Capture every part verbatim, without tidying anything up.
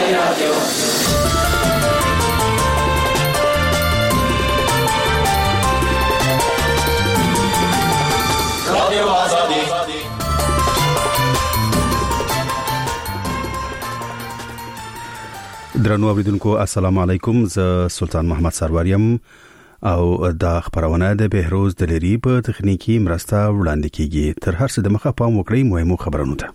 رادیو رادیو آزادی. درنو اوریدونکو السلام علیکم. ز سلطان محمد سروریم او د خبرونه د بهروز د لری په تخنیکی مرسته وړاندې کیږي. تر هر څه د مخه پام وکړئ مهمو خبرونو ته.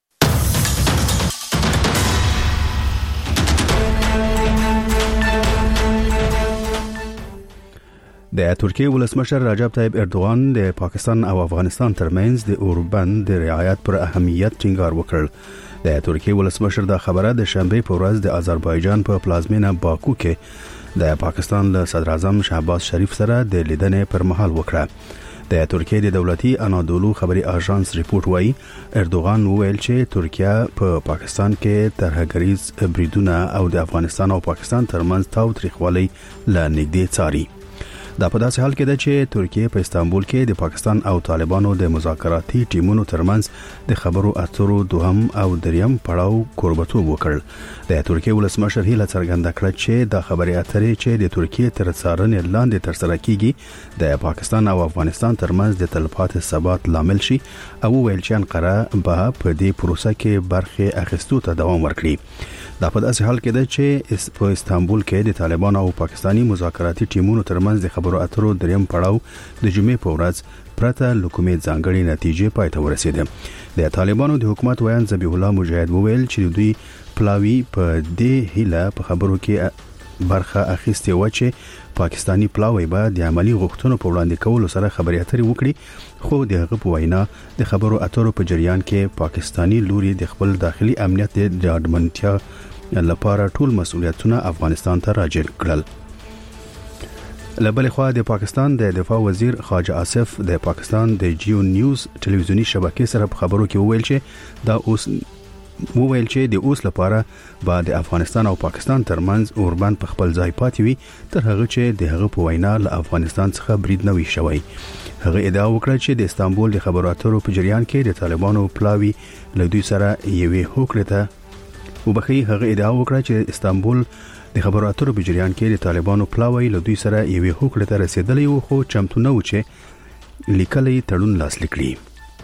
د ترکیه ولسمشر رجب طیب اردوغان د پاکستان او افغانستان ترمنځ د اوربند د رعایت پر اهمیت ټینګار وکړ. د ترکیه ولسمشر د خبره د شنبه په ورځ د آذربایجان په پلازمینه باکو کې د پاکستان له صدر اعظم شهباز شریف سره د لیدنې پر مهال وکړه. د ترکیه د دولتي انادولو خبري اژانس ریپورت وايي اردوغان وویل چې ترکیه په پا پاکستان کې ترهګریز بریدونه او د افغانستان او پاکستان ترمنځ تاوتریخوالی لا نږدې څاري. دا په داسې حال کې ده چې ترکیه په استانبول کې د پاکستان او طالبانو د مذاکراتي ټیمونو ترمنځ د خبرو اترو دوهم او دریم پړاو کوربتوب وکړ. د ترکیه ولسمشر هیله څرګنده کړه چې د خبري اترې چې د ترکیه تر څارنې لاندې ترسره کیږي د پاکستان او افغانستان ترمنځ د تلپاتې ثبات لامل شي او ویل چې انقره به په دې پروسه کې برخه اخیستو ته دوام ورکړي. دا په داسې حال کې ده چې په استانبول کې د طالبان او پاکستاني مذاکراتي ټیمونو ترمنځ د خبرو اترو دریم پړاو د جمعې په ورځ پرته لکومې ځانګړي نتیجې پای ته ورسېده. د طالبانو د حکومت ویان ذبیح الله مجاهد وویل چې دوی پلاوی په دې هیله په خبرو کې برخه اخیستې و چې پاکستانی پلاوی به د عملی غوښتنو په وړاندې کولو سره خبري اترې وکړي، خو د هغه په وینا د خبرو اترو په جریان کې پاکستانی لوري د خپل داخلي امنیت د ډاډمنتیا لپاره ټول مسؤلیتونه افغانستان ته راجع کړل. لبل خو د پاکستان د دفاع وزیر خواجه آصف د پاکستان د جیو نیوز ټلویزیونی شبکې سره په خبرو کې وویل چې دا اوس وویل چې د اوس لپاره به د افغانستان او پاکستان ترمنځ اوربند په خپل ځای پاتې وي تر هغه چې د هغه په وینا له افغانستان څخه برید نه وي شوی. هغه ادعا وکړه چې د استانبول د خبرو اترو په جریان کې د طالبانو پلاوی له دوی سره یوې هوکړې ته وبخي. هغه ادعا وکړه چې استانبول د خبرو اترو په جریان کې د طالبانو پلاوی له دوی سره یوې هوکړې ته رسیدلی و خو چمتو نه و چې لیکلي تړون لاسلیک کړي.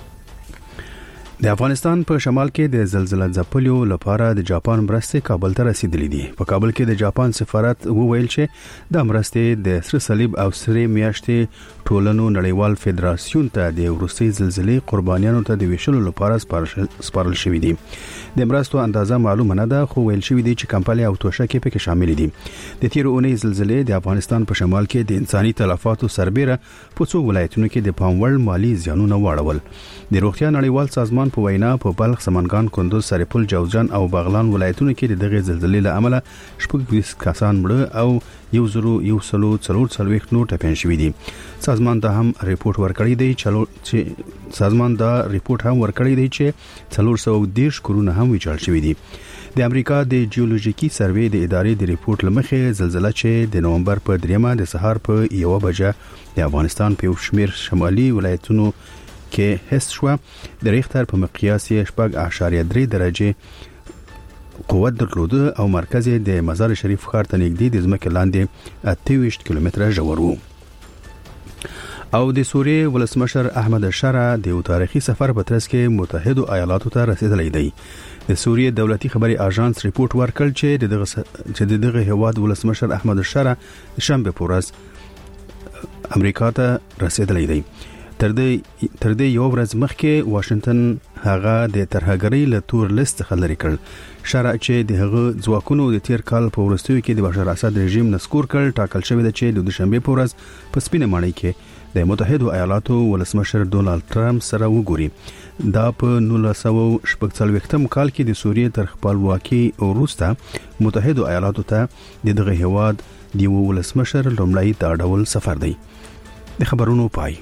د افغانستان په شمال کې د زلزلې ځپلو لپاره د جاپان مرستې کابل ته رسیدلې دي. په کابل کې د جاپان سفارت وویل چې د مرستې د سره صلیب او سره میاشتې ټولنو نړیوال فدراسیون ته د وروستي زلزلې قربانیانو ته د ویشلو لپاره سپارل شوې دي. د مرستو اندازه معلومه نه ده خو ویل شوې دي چې کمپالي او توشکې پکې شامل دي. د تیر اونۍ زلزلې د افغانستان په شمال کې د انساني تلفاتو سربېره په څو ولایتونو کې د پاموړ مالی زیانونه واړول. د روغتیا نړیوال سازمان په وینا په بلخ، سمنګان، کندوز، سرپل، جوزجان او بغلان ولایتونو کې د دغه زلزلې له امله شپږ کسان مړه او یو زرو یو سلو څلور څلوېښت نور ټپيان شوي دي. سازمان دا هم ریپورت ورکړی دی چې سازمان دا ریپورت هم ورکړی دی چې څلور سوه دېرش کورونه هم ویجاړ شوي دي. د امریکا د جیولوژیکي سروې د ادارې د ریپورت لمخې زلزلہ چې د نومبر په دریمه د سهار په یو بجه د افغانستان په شمیر شمالي ولایتونو کې حس شو. د ریختر په مقیاس شپږ اعشاریه درې درجه قوت درلوده او مرکز د مزار شریف ښار ته نږدې د ځمکې لاندې اته ویشت کیلومتره ژور و. او د سوریې ولسمشر احمد الشرع د تاریخي سفر په ترڅ کې متحده ایالاتو ته رسیدلی دی. د سوریې دولتي خبري اژانس ریپورت ورکړ چې د دغه چې دغه هواد ولسمشر احمد الشرع شنبه په ورځ امریکا ته رسیدلی دی. تر دې تر دې یو ورځ مخکې واشنگټن هغه د ترهګرۍ له تور لیست څخه لري کړ. شرع چې د هغه ځواکونو د تیر کال په وروستیو کې د بشار اسد رژیم نسکور کړ ټاکل شوی دی چې د دوشنبه په ورځ په سپینه ماڼۍ کې د متحده ایالاتو ولسمشر ډونالد ټرمپ سره وګوري. دا په نولس سوه شپږ څلوېښتم کال کې د سوریې تر خپلواکۍ وروسته متحده ایالاتو ته د دغه هیواد د ولسمشر لومړی دا ډول سفر دی. د خبرونو پای.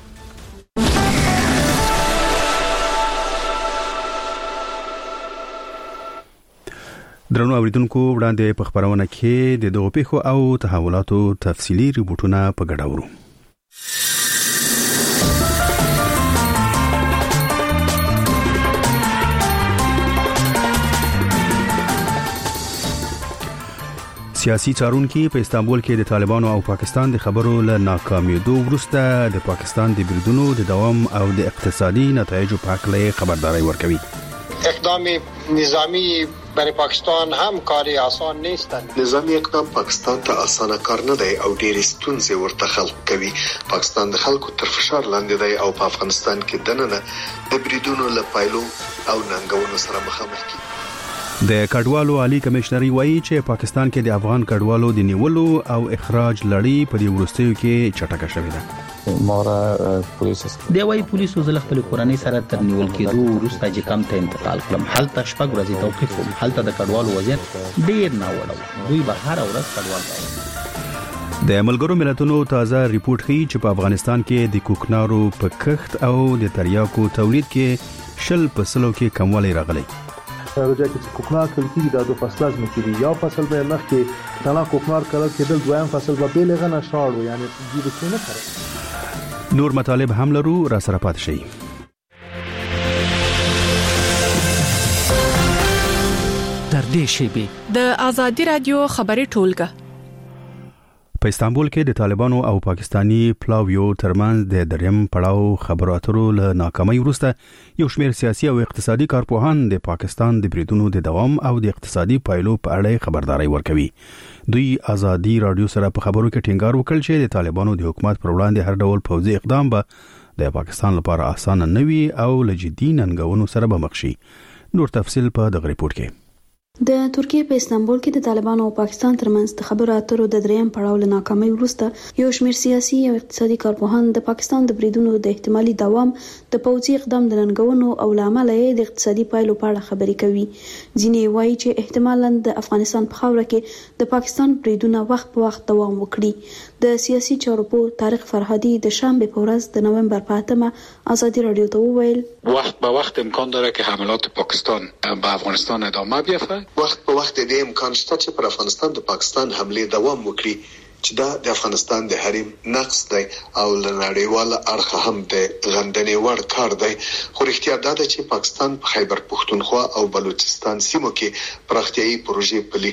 درنو اوریدونکو وړاندې په خبرونه کې د دغه پیښو او تحولاتو تفصیلی ریپورتونه په ګډه ورو. سیاسي څارونکي په استانبول کې د طالبانو او پاکستان د خبرو له ناکامیدو وروسته د پاکستان د بریدونو د دوام او د اقتصادي نتایجو په اړه خبرداري ورکوي. اقدام نظامی برای پاکستان هم کاری آسان نیست. نظامی اقدام پاکستان ته آسانه کار نه دی او ډېر ستونزې ورته خلق کوي. پاکستان د خلکو تر فشار لاندې دی او په افغانستان کې دننه د بریدونو له پایلو او ننګونو سره مخامخ کیږي. د کډوالو عالی کمشنري وایي چې پاکستان کې د افغان کډوالو د نیولو او اخراج لړۍ په دې وروستیو کې چټکه شوې ده. مورا پولیس دی وايي پولیسو زل خپل کورنۍ سره تر نیول کېدو وروسته چې کم ته انتقال کړم. حالت شپږ ورځې توقيف وو. حالت د کډوالو وضعیت ډېر نه وړو. دوی به هر ورځ کډوال راوړي. د ملګرو ملتونو تازه ریپورت ښیي چې په افغانستان کې د کوکنارو په کښت او د تریاکو تولید کې شل پسلو کې کموالی راغلی. راځي چې کوکنار کلتي د دوه فصل لازم کړي. یو فصل به مخ کې تنا کوکنار کړه کېدل، دویم فصل به بیلغه نشاړو، یعنی دې د څه نه کړو. نور مطالب هم لرو، را سره پات شي. تر دې شی د آزادي رادیو خبري ټولګه په استانبول کې د طالبانو او پاکستانی پلاویو ترمنځ د دریم پړاو خبرو اترو له ناکامۍ وروسته یو شمېر سیاسي او اقتصادي کارپوهان د پاکستان د بریدونو د دوام او د اقتصادي پایلو په اړه خبرداري ورکوي. دوی آزادي رادیو سره په خبرو کې ټینګار وکړ چې د طالبانو د حکومت پر وړاندې هر ډول پوځي اقدام به د پاکستان لپاره اسانه نه وي او لجدي ننګونو سره به مخ شي. نور تفصيل په دغه ریپورت کې. د ترکیه په استانبول کې د طالبانو او پاکستان ترمنځ د خبرو اترو د دریم پړاو له ناکامۍ وروسته یو شمېر سیاسي او اقتصادي کارپوهان د پاکستان د بریدونو د احتمالي دوام، د پوځي اقدام د ننګونو او لامل یې د اقتصادي پایلو په اړه خبرې کوي. ځینې وایي چې احتمالاً د افغانستان په خاوره کې د پاکستان بریدونه وخت په وخت دوام وکړي. د سیاسي چارو په طارق فرهادي د شنبه په ورځ د نومبر په اتمه آزادي رادیو ته وویل وخت به وخت امکان داره که حملات پاکستان به افغانستان ادامه بیافته. وخت په وخت د امکان شته چې پر افغانستان د پاکستان حمله دوام وکړي چې دا د افغانستان د حریم نقص دی او له نړیواله اړخه هم د غندنې وړ کار دی. خو رښتیا دا ده چې پاکستان په خیبر پښتونخوا او بلوچستان سیمو کې پراختیايي پروژې پلي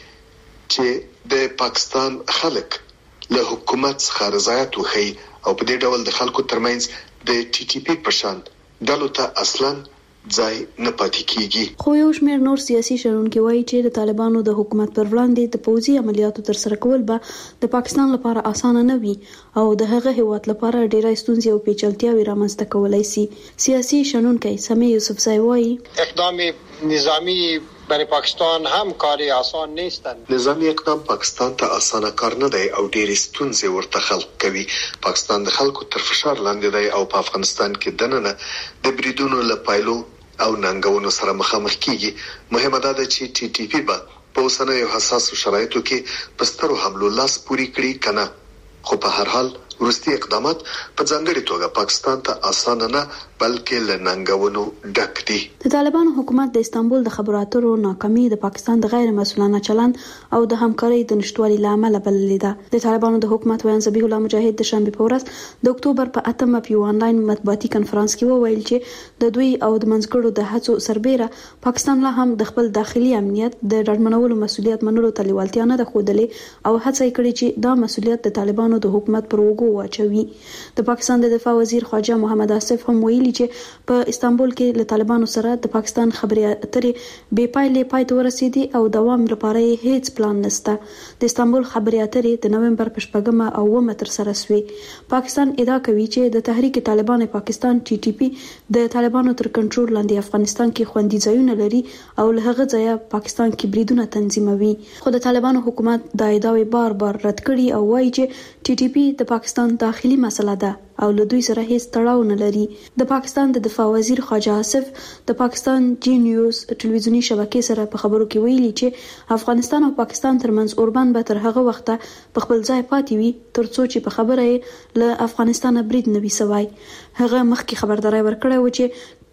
کړي چې د پاکستان خلک له حکومت څخه رضایت وښيي او په دې ډول د خلکو ترمنځ د ټي ټي پی په شان ډلو ته اصلاً ځای نه پاتې کیږي. خو یو شمېر نور سیاسي شنونکي وایي چې د طالبانو د حکومت پر وړاندې د پوځي عملیاتو ترسره کول به د پاکستان لپاره اسانه نه وي او د هغه هیواد لپاره ډېرې ستونزې او پیچلتیاوې رامنځته کولای شي. سیاسي شنونکي سمیع یوسفزئی وایي اقدام نظامی برای پاکستان هم کاری آسان نیست. نظامی اقدام پاکستان ته آسانه کار نه دی او ډېر ستونزې ورته خلق کوي. پاکستان د خلکو تر فشار لاندې دی او په افغانستان کې دننه د بریدونو له پایلو او ننګونو سره مخامخ کیږي. مهمه ده چې ټي ټي پی به په اوسنیو حساسو شرایطو کې په سترو حملو لاس پوري کړي کنه. خو په هر حال وروستي اقدامات په ځانګړي توګه پاکستان ته اسانه نه بلکې له ننګونو ډک دي. د طالبانو حکومت د استانبول د خبرو اترو ناکامي د پاکستان د غیر مسؤلانه چلند او د همکارۍ د نشټوالي لامل بللې ده. د طالبانو د حکومت ویان ذبیح الله مجاهد د شنبه په ورځ د اکتوبر په اتمه په یو انلاین مطبوعاتي کنفرانس کې وویل چې د دوی او د منځګړو د هڅو سربېره پاکستان لا هم د خپل داخلي امنیت د ډاډمنولو مسؤلیت منلو ته لیوالتیا نه ده ښودلې او هڅه یې کړې چې دا مسؤلیت د طالبانو د حکومت پر وګو واچوي. د پاکستان د دفاع وزیر خواجه محمد آصف هم ویلي چې په استانبول کې له طالبانو سره د پاکستان خبرې اترې بې پایلې پای ته ورسېدې او دوام لپاره هیڅ پلان نشته. د استانبول خبرې اترې د نومبر په شپږمه او اوومه تر سره شوې. پاکستان ادعا کوي چې د تحریک طالبان پاکستان ټي ټي پی د طالبانو تر کنټرول لاندې افغانستان کې خوندي ځایونه لري او له هغه ځایه پاکستان کې بریدونه تنظیموي. خو د طالبانو حکومت دا ادعاوې بار بار رد کړي او وایي چې ټي ټي پی د پاکستان داخلي مسله ده او له دوی سره هیڅ تړاو نه لري. د پاکستان د دفاع وزیر خواجه آصف د پاکستان جی نیوز ټلویزیونی شبکې سره په خبرو کې ویلي چې افغانستان او پاکستان ترمنځ اوربان به تر هغه وخته په خپل ځای پاتې وي ترڅو چې په خبره له افغانستان برید نه وي سوای. هغه مخکې خبرداري ورکړه و چې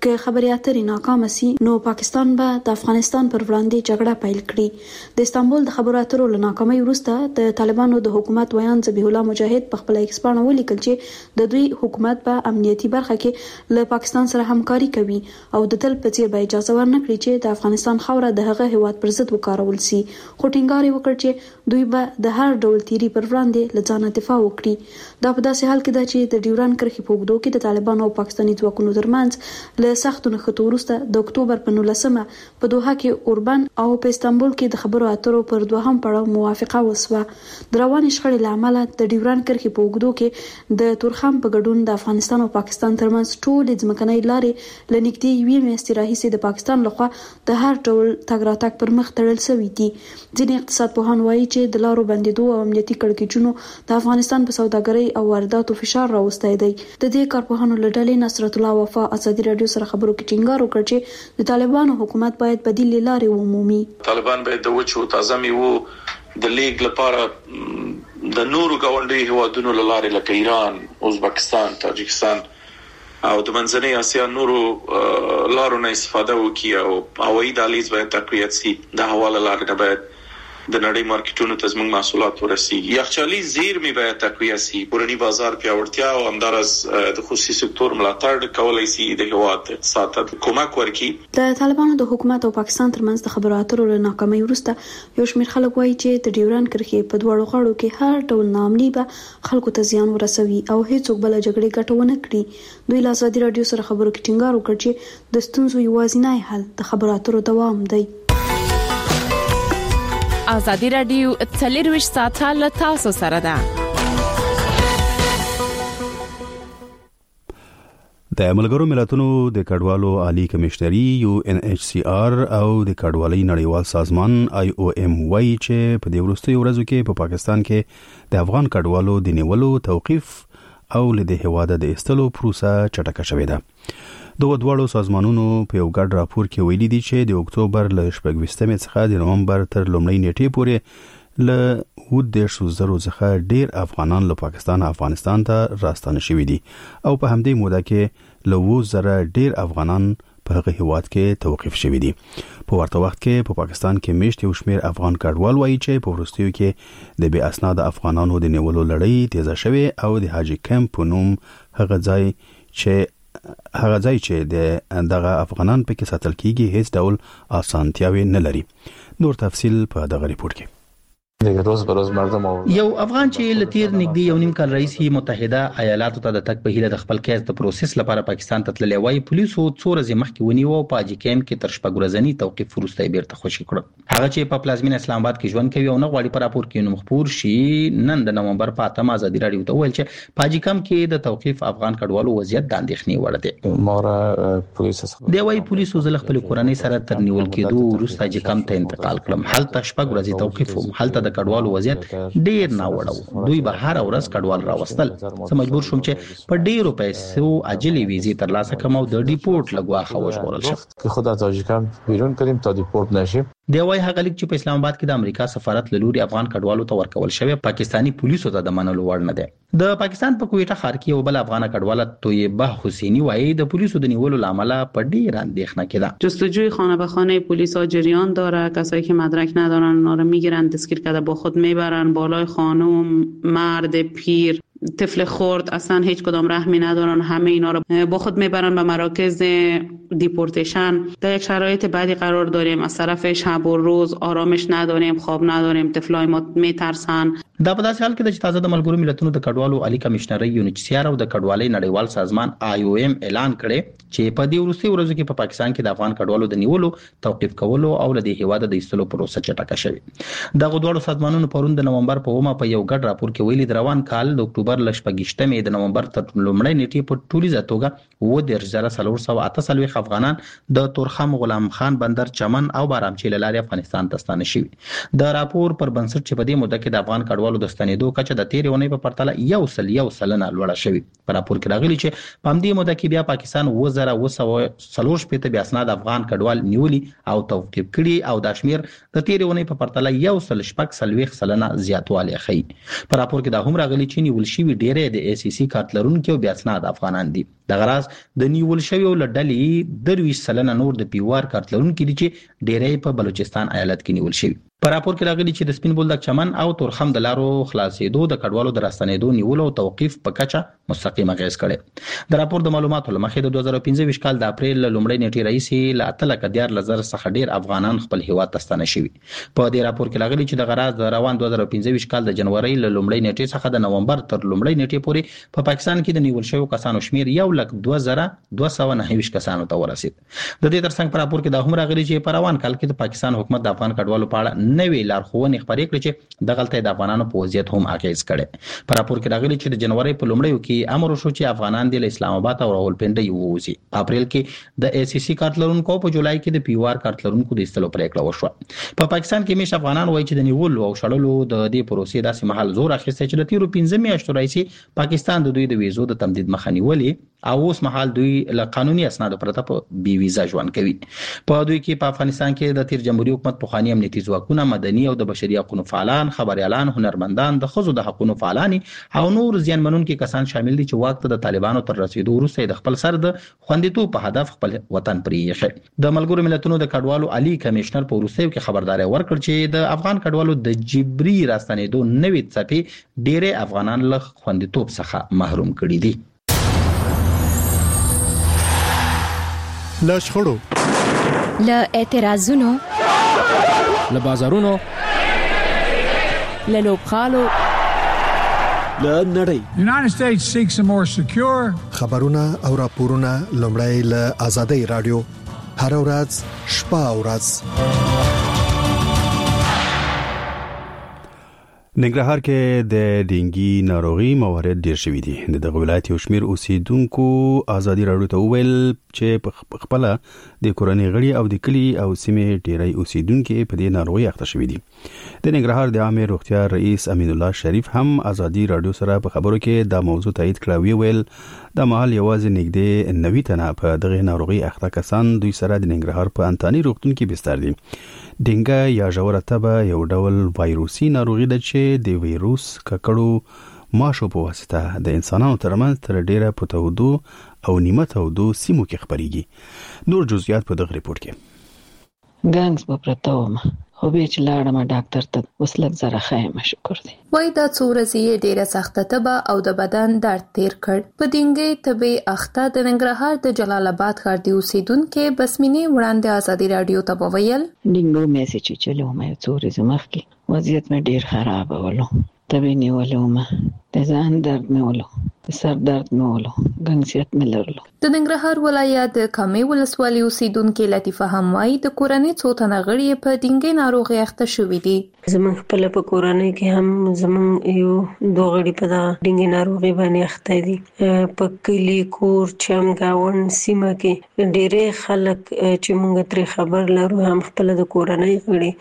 که خبري اترې ناکام سي نو پاکستان به د افغانستان پر وړاندې جګړه پیل کړي. د استانبول د خبرو اترو له ناکامۍ وروسته د طالبانو د حکومت ویان ذبیح الله مجاهد په خپل ایکس پاڼه ولیکل چې د دوی حکومت په امنیتي برخه کې له پاکستان سره همکاري کوي او د تل په څیر به اجازه ورنکړي چې د افغانستان خوره د هغه هیواد پر ضد وکارول سي. خو ټینګار یې وکړ چې دوی به د هر ډول تیری پر وړاندې له ځانه دفاع وکړي. دا په داسې حال کې ده چې د ډیوران کرښې په اوږدو کې د طالبانو او پاکستاني ځواکونو ترمنځ له سختو نښتو وروسته د اکتوبر په نولسمه په دوحه کې اوربن او په استانبول کې د خبرو اترو پر دوهم پړاو موافقه وسوه. د روانې شخړې له امله د ډیوران کرښې په اوږدو کې د تورخم په ګډون د افغانستان او پاکستان ترمنځ ټولې ځمکنۍ لارې له نږدې یوې میاشتې راهیسې د پاکستان لخوا د هر ډول تګ راتګ پر مخ تړل شوي دي. ځینې اقتصاد پوهان وایي چې د لارو بندېدو او امنیتي کړکېچونو د افغانستان په سوداګرۍ او وارداتو فشار راوستی دی. د دې کارپوهانو له ډلې نصرت الله وفا ازادي راډیو سره خبرو کې ټینګار وکړ چې د طالبانو حکومت باید بدیل لارې ومومي. طالبان باید د وچو تازه میوو د لیګ لپاره د نورو ګاونډي هیوادونو له لارې لکه ایران، ازبکستان، تاجکستان او د منځنۍ اسیا نورو لارو نه استفاده وکړي او هوایي دهلیز باید تقویت شي. د هوا له لارې نه باید د نړۍ مارکیټونو ته زموږ محصولات ورسیږي. یخچالي زیرمې باید تقویه شي. کورني بازار پیاوړتیا او همدارس د خصوصي سکتور ملاتړ کولای شي د هیواد اقتصاد ته کومک ورکړي. د طالبانو د حکومت او پاکستان ترمنځ د خبرو اترو له ناکامۍ وروسته یو شمېر خلک وایي چې د ډیوران کرښې په دواړو غاړو کې هر ډول ناامني به خلکو ته زیان ورسوي او هیڅوک بل جګړې ګټه ونه کړي. دوی له ازادي راډیو سره خبرو کې ټینګار وکړ چې د ستونزو یوازینی حل د خبرو اترو دوام دی. ازادي راډیو څلرویشت ساعته له تاسو سره ده. د ملګرو ملتونو د کډوالو عالی کمشنري یو ان ایچ سی آر او د کډوالۍ نړیوال سازمان آی او ایم وايي چې په دې وروستیو ورځو کې په پاکستان کې د افغان کډوالو د نیولو توقيف او له دې هواده د استلو پروسه چټکه شوې ده. دغه دواړو سازمانونو په یو ګډ راپور کې ویلي دي چې د اکتوبر له شپږویشتمې څخه د نومبر تر لومړۍ نیټې پورې له اووه دېرش زرو څخه ډیر افغانان له پاکستان افغانستان ته راستانه شوي دي او په همدې موده کې له اووه زره ډیر افغانان په هغه هیواد کې توقيف شوي دي. په ورته وخت کې په پاکستان کې میشت یو شمېر افغان کډوال وایي چې په وروستیو کې د بې اسناد افغانانو د نیولو لړۍ تیزه شوې او د حاجی کمپ په نوم هغه ځای چې هغه ځای چې د دغه افغانان په کې ساتل کیږي هیڅ ډول اسانتیاوي نه لري. نور تفصیل په دغه ریپورت کې. روز به روز مردم یو افغان چې لتیر نږدې یو نیم کال رئیس متحده ایالاتو ته د تک په هیله د خپل کیس د پروسس لپاره پاکستان ته تللی وای، پولیسو څو ورځې مخکې ونیو او په حاجی کمپ کې تر شپږ ورځې توقيف وروسته بیرته خوشي کړ. هغه چې په پلازمینه اسلام آباد کې ژوند کوي او نه غواړي په راپور کې نوم خپور شي، نن د نومبر په اتمه ازادي راډیو ته ویل چې په حاجی کمپ کې د توقيف افغان کډوالو وضعیت د اندېښنې وړ دی. مورا پولیسو دی وای پولیسو زل خپل کورنۍ سره تر نیول کېدو وروسته حاجی کمپ ته انتقال کړم. هلته شپږ ورځې توقيف وم. هلته د کډوالو وضعیت ډیر نه وړو. دوی به هر ورځ کډوال راوستل. زه مجبور شوم چې په ډیرو پیسو عاجلې ویزې ترلاسه کړم او د ډیپورت لګوا خوښ شم که خود از تاجیکستان بیرون کړیم تا ډیپورت نشیم. دی وای هغه لیک چې په اسلام آباد کې د امریکا سفارت له لوري افغان کډوالو ته ورکول شوی پاکستانی پولیسو ته د منلو وړ نه دی. د پاکستان په کویټه ښار کې یو بل افغان کډواله طیبه حسینی وایي د پولیسو د نیولو لامل په ډیر اندېښنه کې ده. جستجوی خانه به خانه پلیس ها جریان داره. کسایی که مدرک ندارن اونا رو میگیرن، دستگیر کرده با خود میبرن بالای خانم، مرد، پیر، طفل خرد، اصلا هیچ کدام رحمی ندارن. همه اینا رو با خود میبرن به مراکز دیپورتیشن. در یک شرایط بعدی قرار داریم، از طرف شب و روز آرامش نداریم، خواب نداریم، طفلای ما میترسن. دا په داسې حال کې د تازه د ملګرو ملتونو د کډوالو عالی کمشنري یو ان ایچ سی آر او د کډوالۍ نړیوال سازمان آی او ایم اعلان کړي چې په دې وروستي ورځو کې په پاکستان کې د افغان کډوالو د نیولو، توقيف کولو او له دې هیواده د ایستلو پروسه چټکه شوې. دغه دوه سازمانونو پرون د نومبر په اومه په یو ګډ راپور کې ویلي د روان کال د اکتوبر ل شپږشتمې د نومبر تر لومړۍ نیټې په ټولیزه توګه اووه دېرش زره څلور سوه اته څلوېښت افغانان د تورخم، غلام خان بندر، چمن او بارامچی له لارې افغانستان ته ستانه شوي. د راپور پر بنسټ چې په دې موده کې د افغان کډوالو کډوالو د ستنېدو کچه د تیرې اونۍ په پرتله یو سل یو سلنه لوړه شوې. په راپور کې راغلي چې په همدې موده کې بیا پاکستان اووه زره اوه سوه څلور شپېته بې اسناده افغان کډوال نیولي او توقیف کړي او دا شمېر د تیرې اونۍ په پرتله یو سل شپږ څلوېښت سلنه زیاتوالی ښیي. په راپور کې دا هم راغلي چې نیول شوي ډېری د ای سی سی کارت لرونکي او بې اسناده افغانان دي. دغه راز د نیول شویو له ډلې درویشت سلنه نور د پی او آر کارت لرونکي دي چې ډېری په بلوچستان ایالت کې نیول شوي. په راپور کې راغلي چې د سپین بولدک چمن او تورخم د لارو خلاصېدو د کډوالو د راستنېدو نیولو او توقیف په کچه مستقیم اغېز کړی. د راپور د معلوماتو له مخې د دوه زره پنځه ویشت کال د اپریل له لومړۍ نیټې راهیسې له اته لکه دیارلس زره څخه ډېر افغانان خپل هیواد ته ستانه شوي. په دې راپور کې راغلي چې دغه راز د روان دوه زره پنځه ویشت کال د جنورۍ له لومړۍ نیټې څخه د نومبر تر لومړۍ نیټې پورې په پاکستان کې د نیول شویو کسانو شمېر یو لک دوه زره دوه سوه نهه ویشت کسانو ته ورسید. د دې ترڅنګ په راپور کې دا هم راغلي چې په روان کال کې د پاکستان حکومت د افغان کډوالو په اړه نوې لارښوونې خپرې کړې چې دغلته د افغانانو په وضعیت هم اغېز کړی. په راپور کې راغلي چې د جنورۍ په لومړیو کې امر وشو چې افغانان د اسلام آباد او راولپنډۍ ووځي. په اپریل کې د ای سی سی کارت لرونکو په جولای کې د پی او آر کارت لرونکو د ایستلو پریکړه وشوه. په پاکستان کې همیشه افغانان وایي چې د نیولو او شړلو د دې پروسې داسې مهال زور اخیستی چې د تیرو پنځه میاشتو راهیسې پاکستان د دوی د ویزو د تمدید مخه نیولې او اوس مهال دوی له قانوني اسنادو پرته په بي ویزا ژوند کوي. په دوی کې په افغانستان کې د تیر جمهوریت حکومت پخواني امنیتي ځواکونه، مدني او د بشري حقوقو فعالان، خبريالان، هنرمندان، د ښځو د حقوقو فعالان او نور زیانمنونکي کسان شامل دي چې واک ته د طالبانو تر رسیدو وروسته د خپل سر د خوندیتوب په هدف خپل وطن پرې ایښی. د ملګرو ملتونو د کډوالو عالی کمشنر په وروستیو کې خبرداري ورکړ چې د افغان کډوالو د جبري راستنېدو نوې څپې ډېری افغانان له خوندیتوب څخه محروم کړي دي. له شخړو، له اعتراضونو، له بازارونو، له لوبغالو، له نړۍ. United States seeks a more secure خبرونه او راپورونه لومړی له آزادۍ رادیو هر ورځ شپه او ورځ. ننګرهار کې د ډینګي ناروغي موارد ډیر شوي دي. د دغه ولایت یو شمېر اوسیدونکو آزادي راډیو ته وویل چې په خپل د کورنۍ غړي او د کلی او سیمې ډیری اوسیدونکو په دې ناروغي اخته شوي دي. د ننګرهار د عامه روغتیا رئیس امین الله شریف هم آزادي راډیو سره په خبرو کې دا موضوع تایید کړی. ویل د محل یوازې نږدې نوي تنه په دغه ناروغي اخته کسان دوی سره د ننګرهار په انتاني روغتون کې بستر دي. ډینګا یا ژوره تبه یو ډول وایروسي ناروغي ده چې د وایروس ککړو ماشو په واسطه د انسانانو ترمنځ تر ډیره په تودو او نیمه تودو سیمو کې خپريږي. نور جزئیات په دغه ریپورت کې. ګانګز په پرتاوم خو به چې لاړم ډاکټر ته اوس لږ زره خایم شکر دی. وای دا څو ورځې ډیره سخته تبه او د بدن درد تیر کړ. په دینګې تبه اخته د ننګرهار د جلال آباد ښار دی اوسیدونکو بسمینه وړاندې آزادي رادیو ته وویل ډینګو میسج چلو مې څو ورځې مخکې وضعیت مې ډیر خراب ولو. تبه نیولو ما د ځان درد مې ولو، د سر درد مې ولو، ګنګسیت مې لرلو. د ننګرهار ولایت د کامې ولسوالۍ اوسیدونکو لطیفه هم وايي د کورنۍ څو تنه غړي په ډینګې ناروغي اخته شوي دي. زمون خپل په کورنۍ کې هم زمون یو دوه غړي په ډینګې ناروغي باندې اخته دي. په کلی کور چمګاون سیمه کې ډېرې خلک چې موږ ترې خبر لرو هم خپل د کورنۍ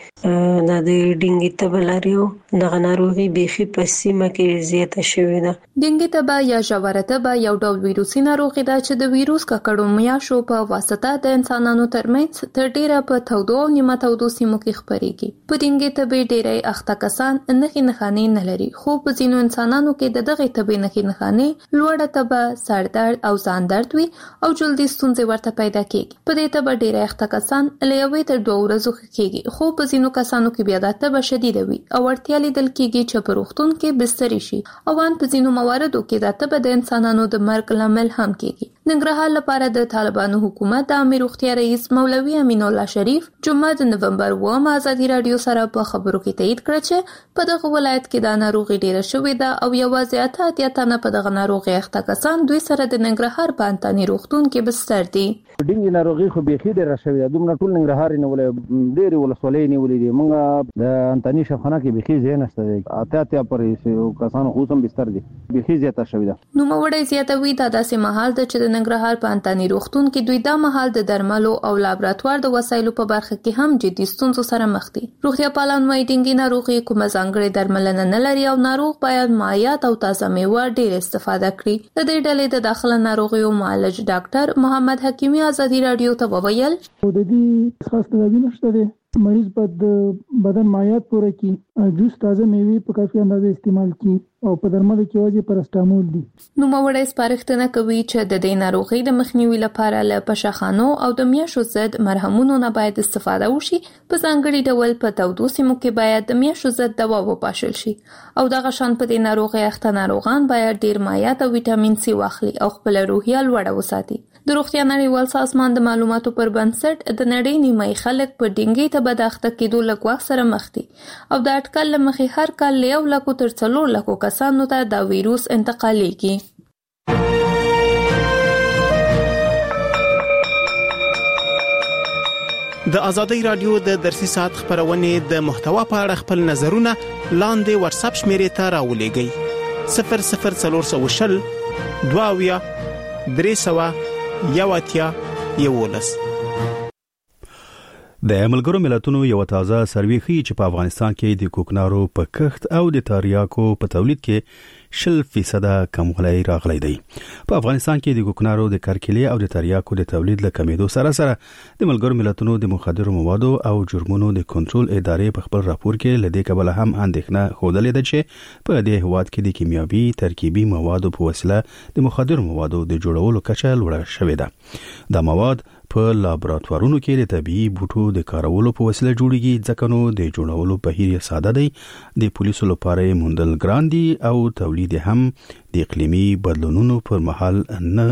غړي د ډینګې تبه لري. دغه ناروغي بيخي په سیمه کې زیاته شوې ده. ډینګې تبه یا ژوره تبه یو ډول ویروسي ناروغي ده چې د ویروس ککړو میاشو په واسطه د انسانانو ترمنځ تر ډیره په تودو او نیمه تودو سیمو کې خپريږي. په ډینګې تبه ډیری اخته کسان نخي نخانه نه لري، خو په ځینو انسانانو کې د دغه تبه نخي نخانه، لوړه تبه، سر درد او ځان درد وي او جلدی ستونزې ورته پیدا کیږي. په دې تبه ډیری اخته کسان له یوې تر دوه ورځې کېږي، خو په ځینو کسانو کې بیا د تبه شدیده وي او اړتیا لیدل کېږي چې په روغتون کې بستر شي او ان په ځینو مواردو کې د تبه د انسانانو د مرګ لامل هم کېږي. ننګرهار لپاره د طالبانو حکومت د عامه روغتیا رئیس مولوي امین الله شریف جمعه د نومبر اووم آزادي رادیو سره په خبرو کې تایید کړ چې په دغه ولایت کې د ناروغي ډیره شوې ده او یوازې اته اتیا تنه په دغه ناروغي اخته کسان دوی سره د ننګرهار په انتاني روغتون کې بستر دي. ډینګي ناروغي خو بيخي ډیره شوې ده. دومره ټول ننګرهار نه ولې ډېر ولسوالۍ نه ولې دي. موږ د انتاني شفخانه کې بيخي ځای نشته دي. اته اتیا پرې کسانو خو هم بستر دي. بيخي زیاته شوې ده. نو موړې زیاتوي دا داسې مهال د چې د ننګرهار په انتاني روغتون کې دوی دا مهال د درملو او لابراتوار د وسایلو په برخه برخه کې هم جدي ستونزو سره مخ دي. روغتیا پالان وايي ډینګي ناروغي کومه ځانګړې درملنه نه لري او ناروغ باید مایعات او تازه میوه ډېر استفاده کړي. د دې ډلې د داخله ناروغیو معالج ډاکټر محمد حکیمی ازادي رادیو ته وویل د دې خاص تدابیر نشته دي. مریض باید بدن مایعات پوره کړي، جوس تازه میوې په کافي اندازه استعمال کړي او په درملو کې واجب پرستامول دي. نو موړی سپارښتنه کوي چې د دې ناروغۍ د مخنیوي لپاره له پشخانو او د میاشو ضد مرهمونو نه باید استفاده وشي. په ځانګړي ډول په تودو سیمو کې باید د میاشو ضد دوا وپاشل شي او دغه شان په دې ناروغۍ اخته ناروغان باید ډیر مایعات او ویټامین سی واخلي او خپل روحیه لوړه وساتي. د روغتیا نړیوال سازمان د معلوماتو پر بنسټ د نړۍ نیمه خلک په ډینګي ته بداخته کېدو لګواخ سره مخ دي او د اټکل مخې هر کال له یو لکو تر څلور لکو کسانو ته دا ویروس انتقالېږي. د ازادي رادیو د درسي ساعت خبرونه د محتوا په اړه خپل نظرونه لاندې واتس اپ شمیرې ته راولېږئ صفر صفر څلور سوه شل دواویا درې سوه یواتیا یولس. د ملګرو ملتونو یو تازه سروې ښیي چې په افغانستان کې د کوکنارو په کښت او د تریاکو په تولید کې شل فیصد کموالی راغلی دی. په افغانستان کې د کوکنارو د کرکیلې او د تریاکو د تولید له کمیدو سره سره د ملګرو ملتونو د مخدرو موادو او جرمونو د کنټرول ادارې په خپل راپور کې لدې کبله هم اندېښنه ښودلې ده چې په دې هواد کې د کیمیاوي ترکیبي موادو په وسیله د مخدرو موادو د جوړولو کچه لوړه شوې ده. دا مواد په لابراتوارونو کې د طبيعي بوټو د کارولو په وسیله جوړیږي، ځکه نو د جوړولو بهیر یې ساده دی. د پولیسو لپاره موندل ګران دي او تولید هم د اقلیمي بدلونونو پر مهال نه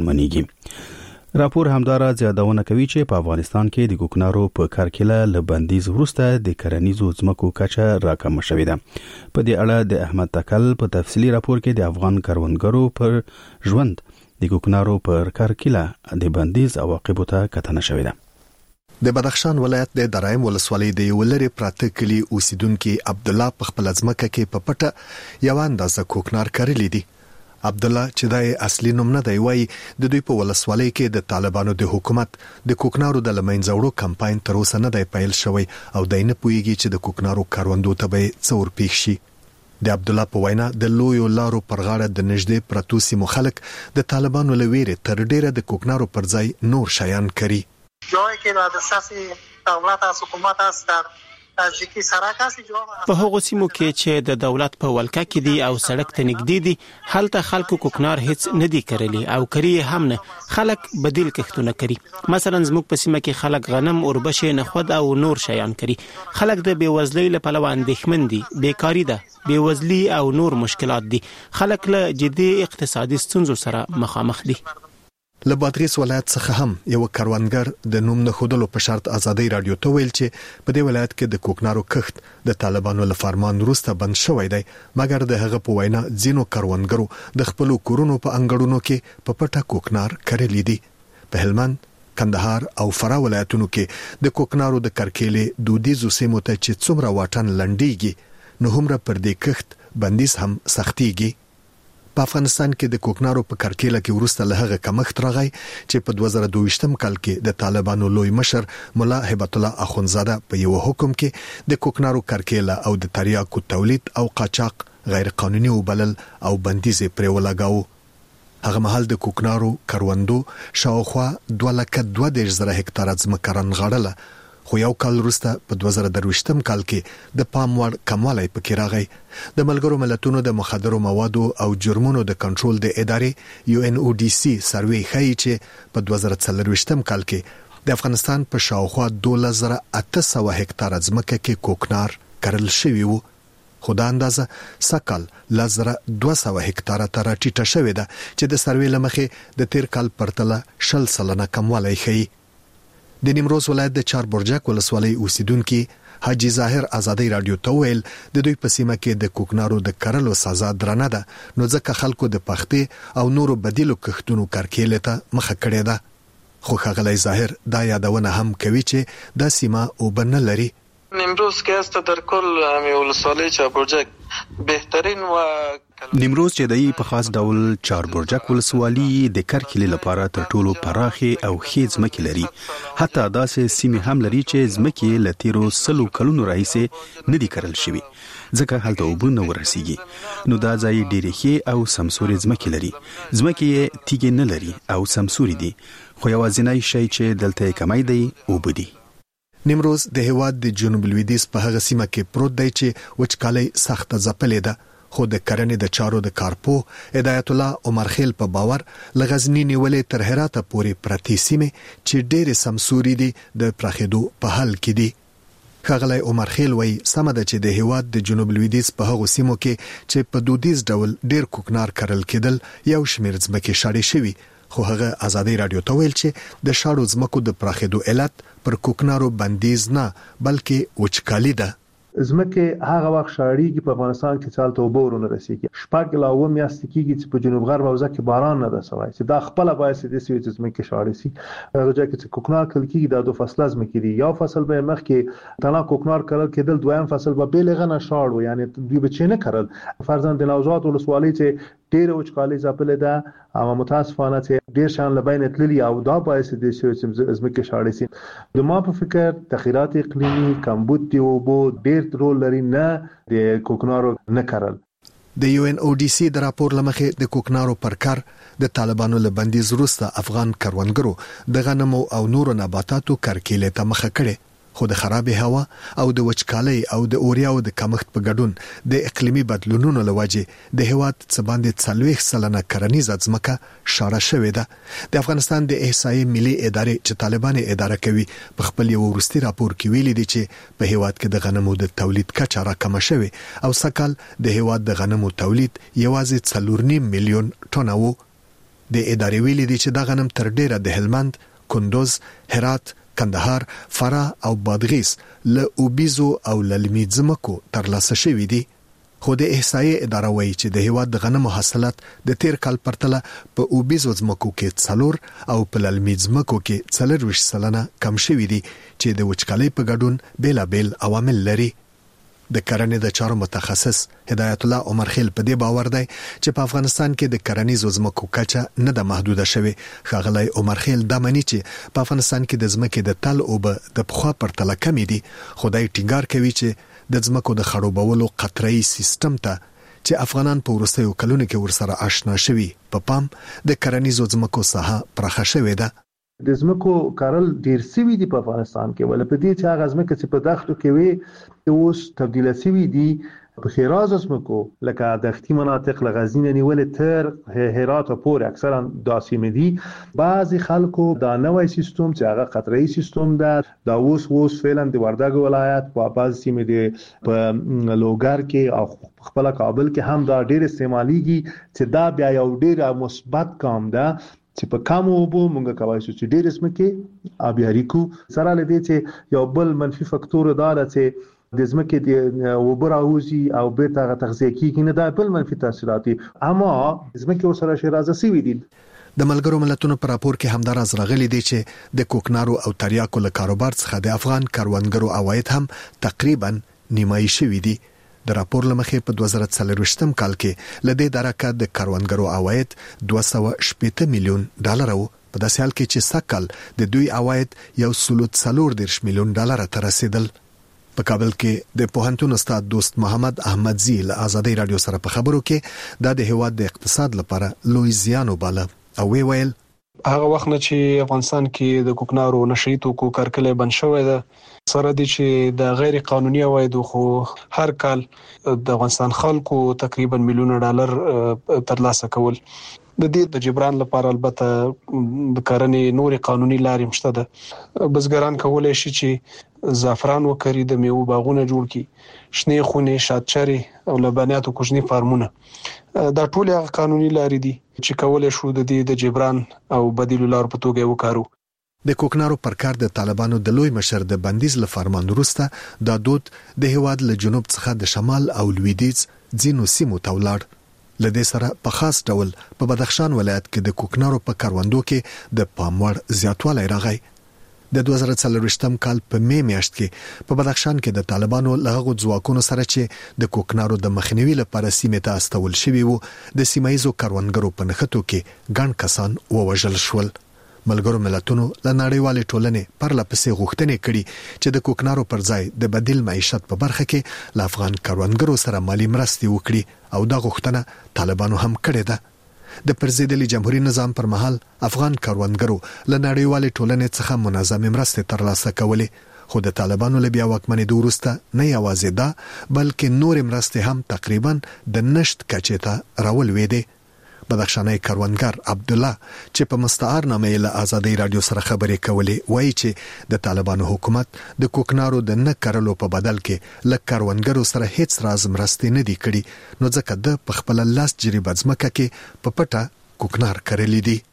زیانمنېږي. راپور همدارا زیادونه کوي چې په افغانستان کې د کوکنارو په کارکله له بندیز وروسته د کرنیزو ځمکو کچه راکم شوې ده. په دې اړه د احمد تکل په تفصیلی راپور کې د افغان کروندګرو پر ژوند د کوکنارو پر کارکله د بندیز عواقبو ته کتنه شوې ده. د بدخشان ولایت د درایم ولسوالۍ د یو لري پراته کلی اوسیدونکو عبد الله په خپل ځمکه کې په پټه یو اندازه کوکنار کړلی دی. عبد الله چې د اصلي نوم نه دی وایي د دوی په ولسوالۍ کې د طالبانو د حکومت د کوکنارو د لمنځوړو کمپاین تر اوسه نه دی پیل شوی او دای نه پوهیږي چې د کوکنارو کاروندو ته به څه ورپېښ شي. د عبد الله په وینا د لویو لارو پر غاړه د نږدې پرتو سیمو خلک د طالبانو له ویرې تر ډیره د کوکنارو پر ځای نور شیان کوي. جایی که در دسترس دولت از حکومت است در نزدیکی سرک است. په هغو سیمو کې چې د دولت په ولکه کې دي او سړک ته نږدې دي هلته خلکو کوکنار هیڅ نه دي کرلی او کری هم نه. خلک بدیل کښتونه کوي. مثلا زموږ په سیمه کې خلک غنم، اوربشې، نخود او نور شیان کوي. خلک د بیوزلۍ له پلوه اندېښمن دي، بیکاری ده، بیوزلی او نور مشکلات دي. خلک له جدي اقتصادي ستونزو سره مخامخ دي. له بادغیس ولایت څخه هم یو کاروانګر د نوم نه خودلو په شرط ازادي رادیو ته ویل چې په دې ولایت کې د کوکنارو کښت د طالبانو له فرمان وروسته بند شوی دی، مګر د هغه په وینا ځینو کاروانګرو د خپل کورونو په انګړونو کې په پټه کوکنار کړلی دي. په هلمند، کندهار او فراه ولایتونو کې د کوکنارو د کرکیلې دودیزو سیمو ته چې څومره واټن لنډیږي نو هم پر دې کښت بندیز هم سختيږي. په افغانستان کې د کوکنارو په کرکیله کې ورسته له هغه کمښت راغی چې په دوه زره دوه کال کې د طالبانو لوی مشر مولا هبت الله اخونزاده په یو حکم کې د کوکنارو کرکیله او د تریاکو تولید او قاچاق غیر قانوني وبلل او بندیز پرې ولګاو. هغه مهال د کوکنارو کروندو شاوخوا دوه لکه دوه دېرش زره هکتاره ځمکه رانغاړله، خو یو کال وروسته په دوه زره درویشتم کال کې د پام وړ کموالی پکې راغی. د ملګرو ملتونو د مخدرو موادو او جرمونو د کنټرول د ادارې یو ان او ډي سي سروې ښیي چې په دوه زره څلرویشتم کال کې د افغانستان په شاوخوا دولس زره اته سوه هکتاره ځمکه کې کوکنار کرل شوی وو، خو دا اندازه سکل لزره دوه سوه هکتاره ته راټیټه شوې ده چې د سروې له مخې د تیر کال پرتله شل سلنه کموالی ښیي. د نیمروز ولایت د چار برجک ولسوالۍ اوسیدونکو حاجی ظاهر ازادي رادیو ته ویل د دوی په سیمه کې د کوکنارو د کرلو سزا درنه ده، نو ځکه خلکو د پختې او نورو بدیلو کښتونو کارکېله ته مخه کړې ده. خو ښاغلی ظاهر دا یادونه هم کوي چې دا سیمه اوبه نه لري. امروز که است در کل همین ولسوالی چار برجک بهترین و نیمروز چې د په خاص ډول چاربرجک ولسوالي د کرکلي لپاره تر ټولو پراخي او خېز مکه لري، حتی داسې سیمه هم لري چې زمکه لتیرو سلو کلونو راهیسه ندي کرل شوی، ځکه هلته وبونه ورسیږي. نو دا ځای ډېرې ښې او سمسوري زمکه لري، زمکه یې تیګې نه لري او سمسوري دي، خو یوازینی شی چې دلته کمای دی وبدي. نیمروز د هیواد د جنوب لویدیځ په هغه سیمه کې پروت دی چې وچکالي سخته ځپلې ده، خو د کرنې د چارو د کارپو هدایت الله عمر خیل په باور لغزنی نیولې تر هرات پورې پرتی سیمه چې ډېر سمسوري دي د پراخېدو په حال کې دي. ښاغلی عمر خیل وایي سمه ده چې د هیواد د جنوب لویدیځ په هغو سیمو کې چې په دودیز ډول ډېر کوکنار کرل کېدل یو شمېر ځمکې شاړې شوي، خو هغه ازادي رادیو ته ویل چې د شاړو ځمکو د پراخېدو علت پر کوکنارو بندیز نه بلکې وچکالي ده. زمکه هغه وخت شاړېږي په افغانستان کې چې هلته اوبه ورونه رسېږي، شپږ لا اووه میاشتې کېږي چې په جنوب غرب حوزه کې باران نه ده سوی، چې دا خپله باعث دې شوي چې زمکې شاړې شي. هغه ځای کې چې کوکنار کرل کېږي دا دو فصله زمکې دي، یو فصل به یې مخکې تنها کوکنار کرل کېدل، دویم فصل به بې له هغه نه شاړ و، یعنې دوی به چې نه کرل. فرضاً د نوزاد ولسوالۍ چې ډېره وچکالي ځپلې ده او متاسفانه چې ډېر شیان له بینه تللي او دا باعث دې شوي چې زمکې شاړې شي. د ما په فکر تغیرات اقلیمي، کمبود د اوبو ډېر رول لري، نه د کوکنارو نه کرل. د یو ان او ډي سي د راپور لمخې د کوکنارو پر کار د طالبانو له بندیز وروسته افغان کروندګرو د غنمو او نورو نباتاتو کرکیلې ته مخه کړې، خو د خرابې هوا او د وچکالۍ او د اوریاو د کمښت په ګډون د اقلیمي بدلونونو له وجې د هیواد څه باندې څلوېښت سلنه کرنیزه ځمکه شاړه شوې ده. د افغانستان د احصایې ملي ادارې چې طالبان اداره کوي په خپل یو وروستي راپور کې ویلي دي چې په هیواد کې د غنمو د تولید کچه راکمه شوې او سکهال د هیواد د غنمو تولید یوازې څلور نیم میلیون ټنه و. د ادارې ویلي دي چې دا غنم تر ډیره د هلمند، کندوز، هرات، کندهار، فراه او بادغیس له اوبیزو او للمي ځمکو ترلاسه شوي دي. خو د احصایې اداره وایي چې د هیواد د غنمو حاصلات د تیر کال پرتله په اوبیزو ځمکو کې څلور او په للمي ځمکو کې څلرویشت سلنه کم شوي دي چې د وچکالۍ په ګډون بیلابیل عوامل لري. د کرنې د چارو متخصص هدایت الله عمر خیل په دې باور دی چې په افغانستان کې د کرنیزو ځمکو کچه نه ده محدوده شوې. ښاغلی عمر خیل دا مني چې په افغانستان کې د ځمکې د تل اوبه د پخوا پرتله کمې دي، خو دی ټینګار کوي چې د ځمکو د خړوبولو قطره‌یي سیستم ته چې افغانان په وروستیو کلونو کې ورسره آشنا شوي په پام د کرنیزو ځمکو ساحه پراخه شوې ده. د ځمکو کارل ډیر سوي دي په افغانستان کې، ول په دې چې هغه ځمکه چې په دښتو کې وي اوس تبدیل سوي دي په خیراز ځمکو لکه دښتي مناطق لغزنی نیولې تر هرات پورې اکثرا داسې مدي. بعضی خلکو دا نوې سیستم چې هغه قطره‌ای سیستم ده دا اوس اوس فعلا د وردګ ولایت په بعض سیمې دي په لوګر کې او خپل کابل کې هم دا ډیر استعماليږي چې دا بیا یو ډیر مثبت کام ده چې په کم اوبو مونږ کولی شو چې ډېر ځمکې آبیاري کو. سره له دې چې یو بل منفي فکتور دا ده چې د ځمکې د اوبه راوځي او بیرته هغه تغذیه کېږي نه، دا بل منفي تاثیرات دي، اما ځمکې ورسره شیرازه سوي دي. د ملګرو ملتونو په راپور کې همدا راز راغلی دی چې د کوکنارو او تریاکو له کاروبار څخه د افغان کروندګرو عواید هم تقریبا نیمایي شوي دي. د راپور لمخې په دوه زره څلرویشتم کال کې له دې درکه د کروندګرو عواید دوه سوه شپېته میلیون ډالر وو، په داسې حال کې چې سږ کال د دوی عواید یو سلو څلور دېرش میلیون ډالر ته رسیدل. په کابل کې د پوهنتون استاد دوست محمد احمدزي له ازادي رادیو سره په خبرو کې دا د هیواد د اقتصاد لپاره لوی زیان وباله او وی ویل هغه وخت نه چې افغانستان کې د کوکنارو نشئی توکو کارکلې بند شوې ده سره دي چې د غیر قانوني عوایدو خو هر کال د افغانستان خلکو تقریبا میلیون ډالر ترلاسه کول. د دې د جبران لپاره البته د کرنې نوري قانوني لارې مشته ده. بزګران کولای شي چې زعفران وکړي، د میوه باغونه جوړ کړي، شنې خونې، شاتچري او لبنیاتو کوچني فارمونه. دا ټول هغه قانوني لارې دي چې کولای شو د دې د جبران او بدیل لارو په توګه وکړو. د کوکنارو پر کار د طالبانو د لوی مشر د بندیز له فرمان وروسته دا دود د هیواد له جنوب څخه د شمال او لویدیځ ځینو سیمو ته ولاړ. له دې سره په خاص ډول په بدخشان ولایت کې د کوکنارو په کاروندو کې د پام وړ زیاتوالی راغی. د دوه زره څلرویشتم کال په می میاشت کې په بدخشان کې د طالبانو لغو ځواکونو سره چې د کوکنارو د مخنیوي لپاره سیمه ته استول شوی وو د سیمایزو کاروانګرو په نخښتو کې ګڼ کسان ووژل شول. ملګرو ملتونو له نړیوالې ټولنې پر لپسې غوښتنې کړي چې د کوکنارو پر ځای د بدیل معیشت په برخه کې له افغان کاروانګرو سره مالی مرستې وکړي او دا غوښتنه طالبانو هم کړې ده. د پرزیدلي جمهوریت نظام پر مهال افغان کاروانګرو له نړیوالې ټولنې څخه منظمې مرستې ترلاسه کولې، خو د طالبانو له بیا واکمنېدو وروسته نه یوازې دا بلکې نورې مرستې هم تقریبا د نشت کچې ته راولوېدې. بدخشاني کاروانګر عبد الله چې په مستعار نامه له آزادۍ رادیو سره خبرې کولې وایي چې د طالبانو حکومت د کوکنارو د نه کرلو په بدل کې له کاروانګرو سره هیڅ راز مرستې نه دي کړي، نو ځکه د په خپل لاس جریبه ځمکه کې په پټه کوکنار کرلې دي.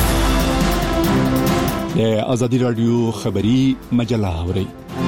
د آزادۍ رادیو خبری مجله اوري.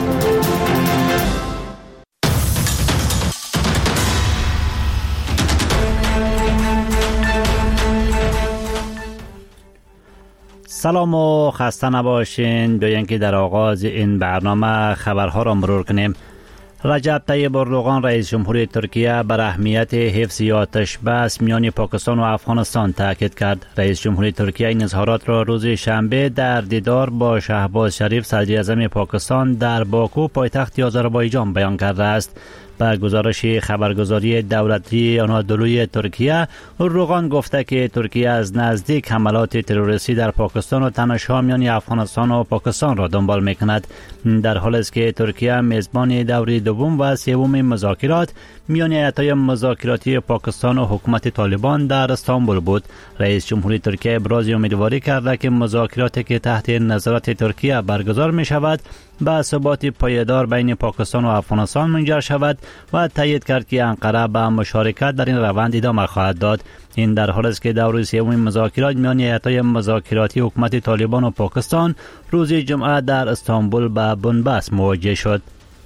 سلام و خسته نباشین. بیاین که در آغاز این برنامه خبرها را مرور کنیم. رجب طیب اردوغان رئیس جمهوری ترکیه بر اهمیت حفظ آتش بس میان پاکستان و افغانستان تاکید کرد. رئیس جمهوری ترکیه این اظهارات را روز شنبه در دیدار با شهباز شریف صدر اعظم پاکستان در باکو پایتخت آذربایجان بیان کرده است. با گزارش خبرگزاری دولتی آنادولوی ترکیه، اردوغان گفته که ترکیه از نزدیک حملات تروریستی در پاکستان و تنش‌ها میان افغانستان و پاکستان را دنبال می‌کند، در حالی است که ترکیه میزبان دوره دوم و سوم مذاکرات میان هیئت‌های مذاکراتی پاکستان و حکومت طالبان در استانبول بود. رئیس جمهوری ترکیه ابراز امیدواری کرده که مذاکراتی که تحت نظارت ترکیه برگزار می‌شود به ثبات پایدار بین پاکستان و افغانستان منجر شود و تایید کرد که انقره به مشارکت در این روند ادامه خواهد داد. این در حالی است که دوره سوم مذاکرات میان هیئت‌های مذاکراتی حکومت طالبان و پاکستان روز جمعه در استانبول به بنبست مواجه شد.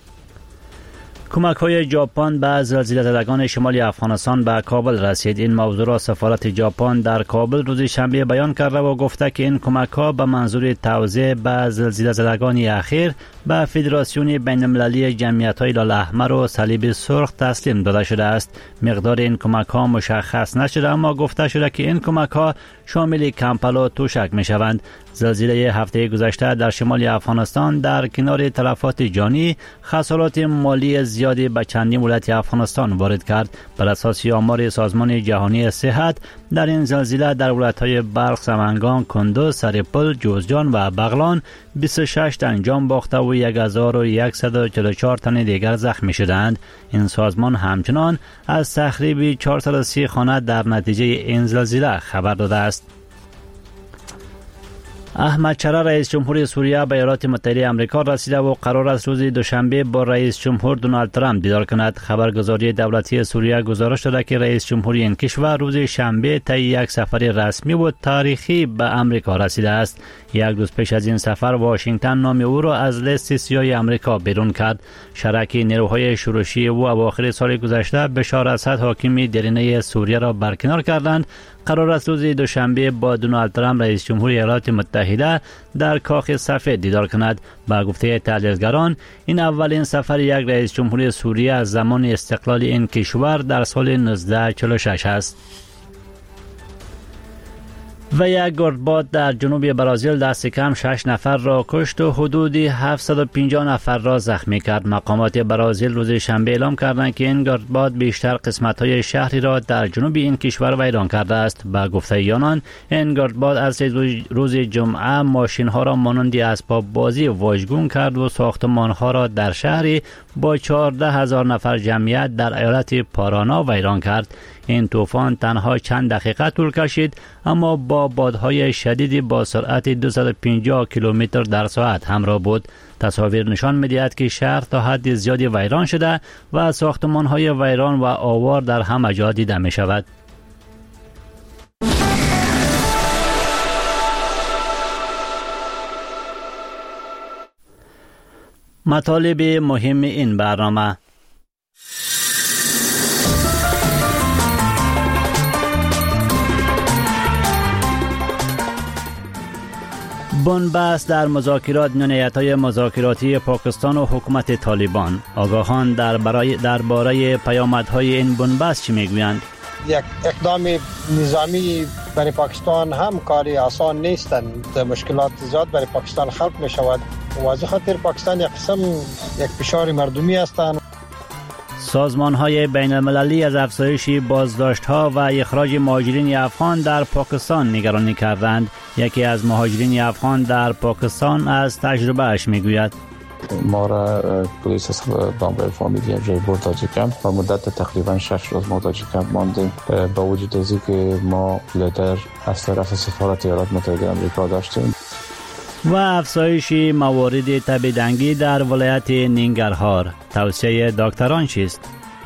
کمک‌های ژاپن به زلزله زدگان شمال افغانستان به کابل رسید. این موضوع را سفارت ژاپن در کابل روز شنبه بیان کرده و گفته که این کمک‌ها به منظور توزیع به زلزله زدگان اخیر به فدراسیون بین‌المللی جمعیت‌های لال احمر و صلیب سرخ تسلیم داده شده است. مقدار این کمک‌ها مشخص نشده، اما گفته شده که این کمک‌ها شامل کمپل و توشک می‌شوند. زلزله هفته گذشته در شمال افغانستان در کنار تلفات جانی خسارات مالی زیادی به چندین ولایت افغانستان وارد کرد. بر اساس آمار سازمان جهانی صحت، در این زلزله در ولایت‌های بلخ، سمنگان، کندوز، سرپل، جوزجان و بغلان بیست و شش تن جان باخته و هزار و صد و چهل و چهار تن دیگر زخمی شدند. این سازمان همچنان از تخریب چهارصد و سی خانه در نتیجه این زلزله خبر داده است. احمد چرا رئیس جمهور سوریه به ایالات متحده آمریکا رسیده و قرار است روز دوشنبه با رئیس جمهور دونالد ترامپ دیدار کند. خبرگزاری دولتی سوریه گزارش داده که رئیس جمهور این کشور روز شنبه طی یک سفر رسمی و تاریخی به آمریکا رسیده است. یک روز پیش از این سفر واشنگتن نام او را از لیست سیاه آمریکا بیرون کرد. شرک نیروهای شورشی او اواخر سال گذشته بشار اسد حاکم درینه سوریه را برکنار کردند. قرار است روز دوشنبه با دونالد ترامپ رئیس جمهور ایالات متحده در کاخ سفید دیدار کند. با گفته تحلیلگران، این اولین سفر یک رئیس جمهور سوریه از زمان استقلال این کشور در سال نوزده چهل و شش است. و یک گردباد در جنوب برزیل دست کم شش نفر را کشت و حدود هفتصد و پنجاه نفر را زخمی کرد. مقامات برزیل روز شنبه اعلام کردند که این گردباد بیشتر قسمت‌های شهری را در جنوب این کشور ویران کرده است. با گفته آنان، این گردباد از روز جمعه ماشین‌ها را مانند اسباب بازی واژگون کرد و ساختمان‌ها را در شهری با چهارده هزار نفر جمعیت در ایالت پارانا ویران کرد. این طوفان تنها چند دقیقه طول کشید، اما با بادهای شدیدی با سرعت دویست و پنجاه کیلومتر در ساعت همراه بود. تصاویر نشان می‌دهد که شهر تا حد زیادی ویران شده و ساختمان‌های ویران و آوار در همه جا دیده می‌شود. مطالب مهم این برنامه: بنبست در مذاکرات میان هیئت‌های مذاکراتی پاکستان و حکومت طالبان. آگاهان در برای درباره پیامدهای این بنبست چی میگویند؟ یک اقدام نظامی برای پاکستان هم کاری آسان نیستند. مشکلات زیاد برای پاکستان خلق می شود. واضح خاطر پاکستان یک قسم یک فشار مردمی هستند. سازمان‌های بین‌المللی از افزایش بازداشت‌ها و اخراج مهاجرین افغان در پاکستان نگرانی کردند. یکی از مهاجرین افغان در پاکستان از تجربه‌اش میگوید: ما را پلیس از بامبای فامیلی جای برد تاجیکم و مدت تقریبا شش روز ما تاجیکم ماندیم. با وجود از اینکه ما لتر از طرف سفارت ایالات متحده آمریکا داشتیم. و افزایش موارد تبعیدنگی در ولایت ننگرهار. توصیه دکتران چیست؟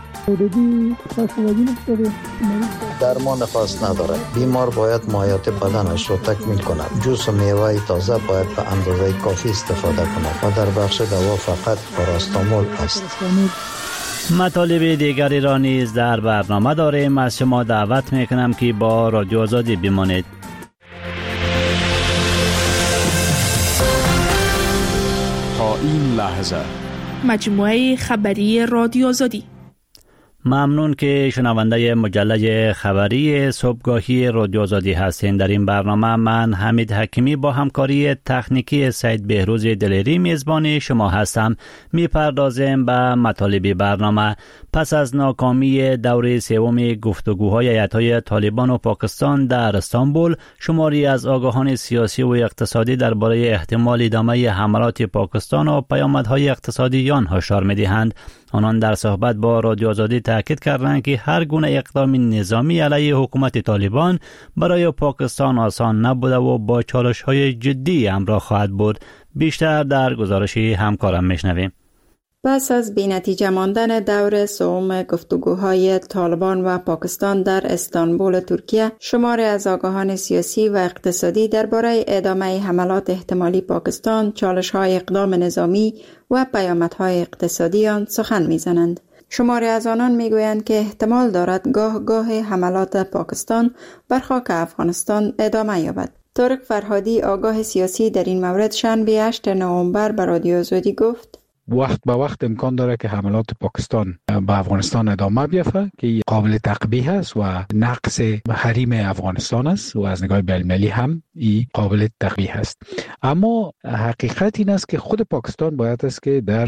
درمان خاص ندارد. بیمار باید مایات بدنش را تکمیل کند. جوس و میوه تازه باید به اندازه کافی استفاده کند و در بخش دوا فقط پاراستامول است. مطالب دیگری را نیز در برنامه داریم. از شما دعوت میکنم که با رادیو آزادی بمانید. تا این لحظه مجموعه خبری رادیو آزادی. ممنون که شنونده مجله خبری صبحگاهی رادیو آزادی هستین. در این برنامه من حمید حکیمی با همکاری تکنیکی سید بهروز دلیری میزبان شما هستم. میپردازیم به مطالب برنامه. پس از ناکامی دوره سوم گفتگوهای هیئت‌های طالبان و پاکستان در استانبول، شماری از آگاهان سیاسی و اقتصادی درباره احتمال ادامه حملات پاکستان و پیامدهای اقتصادی آن هشدار می‌دهند. آنان در صحبت با رادیو آزادی تاکید کردند که هر گونه اقدام نظامی علیه حکومت طالبان برای پاکستان آسان نبوده و با چالش‌های جدی همراه خواهد بود. بیشتر در گزارش همکارم میشنویم. پس از بی‌نتیجه ماندن دور سوم گفتگوهای طالبان و پاکستان در استانبول ترکیه، شماری از آگاهان سیاسی و اقتصادی درباره ادامه حملات احتمالی پاکستان، چالش‌های اقدام نظامی و پیامدهای اقتصادی آن سخن می‌زنند. شماری از آنان می‌گویند که احتمال دارد گاه گاه حملات پاکستان بر خاک افغانستان ادامه یابد. طارق فرهادی، آگاه سیاسی، در این مورد شنبه هشتم نوامبر به رادیو آزادی گفت: وقت به وقت امکان داره که حملات پاکستان به افغانستان ادامه بیافته که قابل تقبیح است و نقص حریم افغانستان است و از نگاه بین‌المللی هم این قابل تقبیح است. اما حقیقت این است که خود پاکستان باید است که در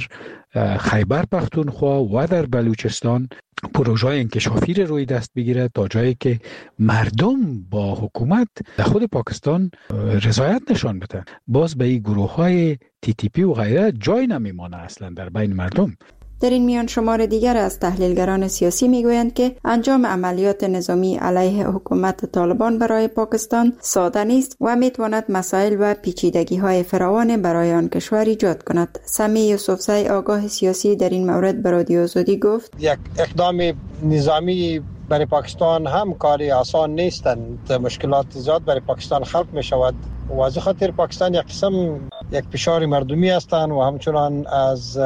خیبر پختونخوا و در بلوچستان پروژه انکشافی روی دست بگیره تا جایی که مردم با حکومت در خود پاکستان رضایت نشان بدن. باز به این گروه های تی تی پی و غیره جای نمیمانه اصلا در بین مردم. در این میان شمار دیگر از تحلیلگران سیاسی میگویند که انجام عملیات نظامی علیه حکومت طالبان برای پاکستان ساده نیست و میتواند مسائل و پیچیدگی های فراوان برای آن کشور ایجاد کند. سمی یوسفزی، آگاه سیاسی، در این مورد به رادیو آزادی گفت: یک اقدام نظامی برای پاکستان هم کاری آسان نیستند. مشکلات زیاد برای پاکستان خلق می شود. واضح خاطر پاکستان یک قسم یک فشار مردمی هستند و همچنان از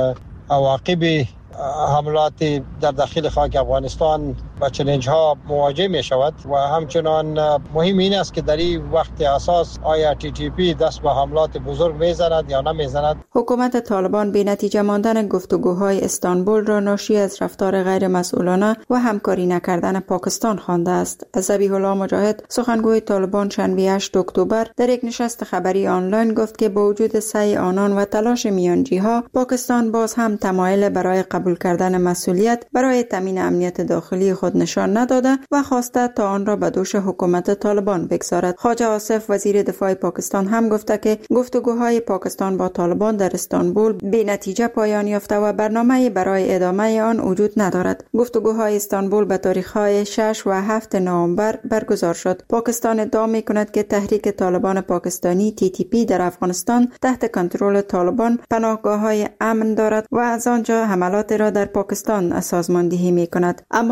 عواقب حملات در داخل خاک افغانستان با چالش ها مواجه می شود و همچنان مهم این است که در این وقت اساس آیا تی تی پی دست به حملات بزرگ می زند یا نمی زند. حکومت طالبان بی نتیجه ماندن گفتگوهای استانبول را ناشی از رفتار غیر مسئولانه و همکاری نکردن پاکستان خوانده است. ذبیح الله مجاهد، سخنگوی طالبان، شنبه هشتم اکتبر در یک نشست خبری آنلاین گفت که با وجود سعی آنان و تلاش میانجی‌ها، پاکستان باز هم تمایل برای قبول کردن مسئولیت برای تامین امنیت داخلی خود نشان نداده و خواسته تا آن را به دوش حکومت طالبان بگذارد. خواجه آصف، وزیر دفاع پاکستان، هم گفته که گفتگوهای پاکستان با طالبان در استانبول بی نتیجه پایان یافته و برنامه برای ادامه آن وجود ندارد. گفتگوهای استانبول به تاریخ‌های شش و هفتم نوامبر برگزار شد. پاکستان ادعا می‌کند که تحریک طالبان پاکستانی تی تی پی در افغانستان تحت کنترل طالبان پناهگاه‌های امن دارد و از آنجا حملات را در پاکستان سازماندهی می‌کند. اما حکومت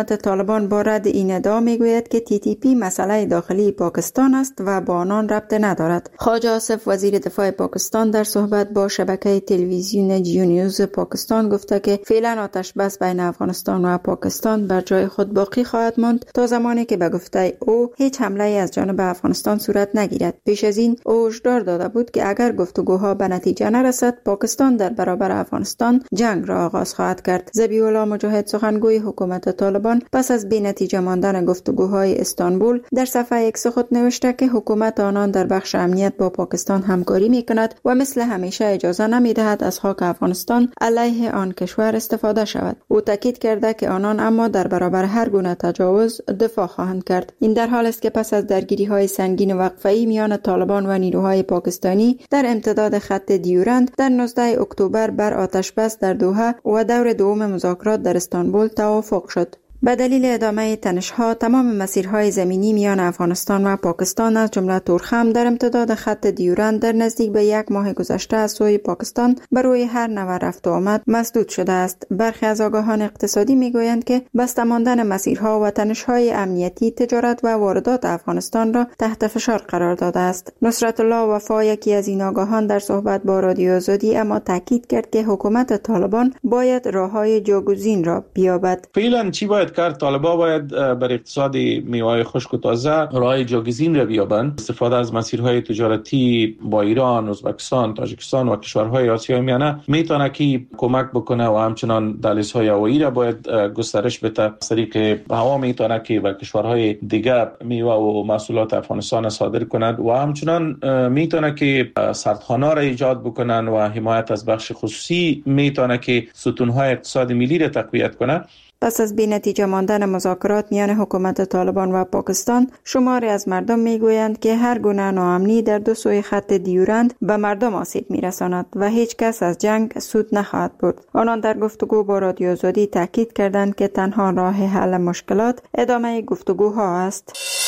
حکومت طالبان با رد این ادعا میگوید که تی تی پی مسئله داخلی پاکستان است و با آنان ربط ندارد. خواجه آصف وزیر دفاع پاکستان در صحبت با شبکه تلویزیون جیو نیوز پاکستان گفته که فعلا آتش بس بین افغانستان و پاکستان بر جای خود باقی خواهد ماند تا زمانی که به گفته او هیچ حمله از جانب افغانستان صورت نگیرد. پیش از این او هشدار داده بود که اگر گفتگوها به نتیجه نرسد پاکستان در برابر افغانستان جنگ را آغاز خواهد کرد. ذبیح الله مجاهد سخنگوی حکومت طالبان پس از بی نتیجه ماندن گفتگوهای استانبول در صفحه ایکس خود نوشته که حکومت آنان در بخش امنیت با پاکستان همکاری می‌کند و مثل همیشه اجازه نمی‌دهد از خاک افغانستان علیه آن کشور استفاده شود. او تاکید کرده که آنان اما در برابر هر گونه تجاوز دفاع خواهند کرد. این در حال است که پس از درگیری‌های سنگین وقفه‌ای میان طالبان و نیروهای پاکستانی در امتداد خط دیورند در نوزدهم اکتبر بر آتش بس در دوحه و دور دوم مذاکرات در استانبول توافق شد. به دلیل ادامه تنش‌ها تمام مسیرهای زمینی میان افغانستان و پاکستان از جمله تورخم در امتداد خط دیورند در نزدیک به یک ماه گذشته از سوی پاکستان بر روی هر نوع رفت و آمد مسدود شده است. برخی از آگاهان اقتصادی میگویند که بسته ماندن مسیرها و تنش‌های امنیتی تجارت و واردات افغانستان را تحت فشار قرار داده است. نصرت الله وفا یکی از این آگاهان در صحبت با رادیو آزادی اما تاکید کرد که حکومت طالبان باید راه‌های جاگزین را بیابد. فعلا چی باید کرد؟ طالبان باید بر اقتصاد میوه خشک و تازه راه جاگزین را بیابند. استفاده از مسیرهای تجارتی با ایران، ازبکستان، تاجیکستان و کشورهای آسیای میانه میتونه که کمک بکنه و همچنان دهلیزهای هوایی را باید گسترش بده. از طریق هوا میتونه که به کشورهای دیگر میوه و محصولات افغانستان صادر کند و همچنان میتونه که سردخانه را ایجاد بکنن و حمایت از بخش خصوصی میتونه که ستونهای اقتصاد ملی را تقویت کنه. پس از بی نتیجه ماندن مذاکرات میان حکومت طالبان و پاکستان، شماری از مردم میگویند که هر گونه ناامنی در دو سوی خط دیورند به مردم آسیب میرساند و هیچ کس از جنگ سود نخواهد برد. آنان در گفتگو با رادیو آزادی تاکید کردند که تنها راه حل مشکلات ادامه گفتگوها است.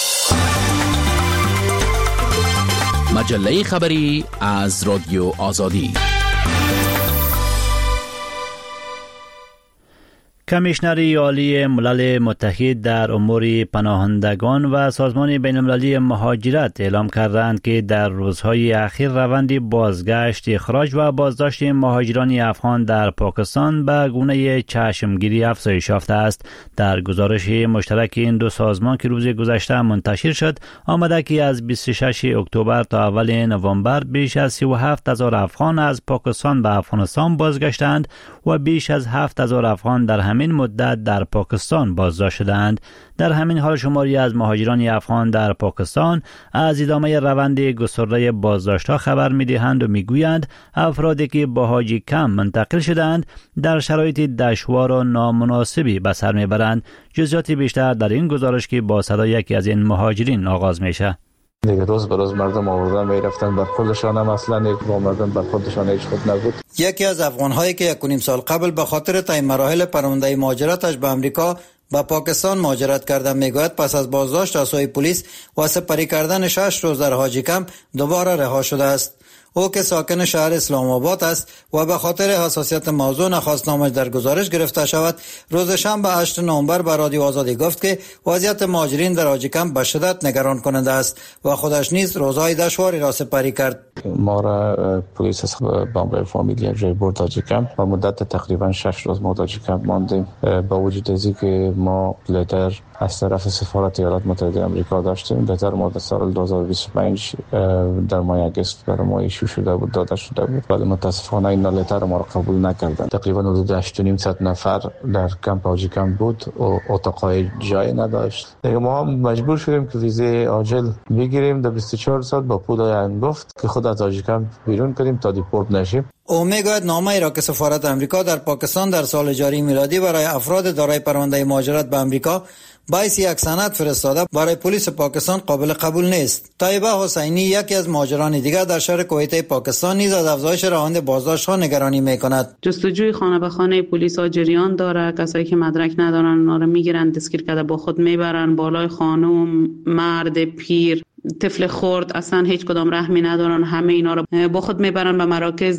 مجله خبری از رادیو آزادی. کمیشنر عالی ملل متحد در امور پناهندگان و سازمان بین المللی مهاجرت اعلام کردند که در روزهای اخیر روند بازگشت، اخراج و بازداشت مهاجران افغان در پاکستان به گونه چشمگیری افزایش یافته است. در گزارش مشترک این دو سازمان که روز گذشته منتشر شد، آمده که از بیست و ششم اکتبر تا اول نوامبر بیش از سی و هفت هزار افغان از پاکستان به افغانستان بازگشتند و بیش از هفت هزار افغان در همین مدت در پاکستان بازداشت شدند. در همین حال شماری از مهاجران افغان در پاکستان از ادامه روند گسترده بازداشت‌ها خبر می‌دهند و می‌گویند افرادی که با حاجی کم منتقل شدند در شرایط دشوار و نامناسبی به سر می‌برند. جزئیات بیشتر در این گزارش که با صدای یکی از این مهاجرین آغاز میشه. دیگه روز به روز مردم آوردن میرفتن، بر خودشان هم اصلا یک با مردم بر خودشان هیچ خوب نبود. یکی از افغان‌هایی که یک و نیم سال قبل به خاطر طی مراحل پرونده مهاجرتش به امریکا و پاکستان مهاجرت کرده میگوید پس از بازداشت از سوی پلیس و سپری کردن شش روز در حاجی کمپ دوباره رها شده است. او که ساکن شهر اسلام آباد است و به خاطر حساسیت موضوع نخواست نامش در گزارش گرفته شود، روز شنبه هشتم نوامبر به رادیو آزادی گفت که وضعیت مهاجرین در حاجی کمپ به شدت نگران کننده است و خودش نیز روزهای دشواری را سپری کرد. ما را پلیس از بامبای فامیلی جای برد حاجی کمپ و مدت تقریبا شش روز ما حاجی کمپ ماندیم. با وجود از اینکه ما لتر از طرف سفارت ایالات متحده آمریکا داشتیم، لتر ما در سال دو هزار و بیست و پنج در ماه اگست برای ما ایشو شده بود، داده شده بود، ولی متاسفانه این لتر ما را قبول نکردند. تقریبا حدود هشت و نیم صد نفر در کمپ حاجی کمپ بود و اتاقای جای نداشت. دیگه ما هم مجبور شدیم که ویزای عاجل بگیریم. در بیست و چهار ساعت با پودای انگفت که خود از حاجی کمپ بیرون کنیم تا دیپورت نشیم. او میگوید نامه ای را که سفارت آمریکا در پاکستان در سال جاری میلادی برای افراد دارای پرونده مهاجرت به آمریکا باعث یک سند فرستاده برای پلیس پاکستان قابل قبول نیست. طیبه حسینی یکی از مهاجران دیگر در شهر کویته پاکستان نیز از افزایش روند بازداشت ها نگرانی میکند. جستجوی خانه به خانه پلیس ها جریان داره، کسایی که مدرک ندارن اونا رو میگیرن، دستگیر کرده با خود میبرن بالای خانم، مرد، پیر. طفل خرد اصلا هیچ کدام رحمی ندارن، همه اینا رو با خود میبرن به مراکز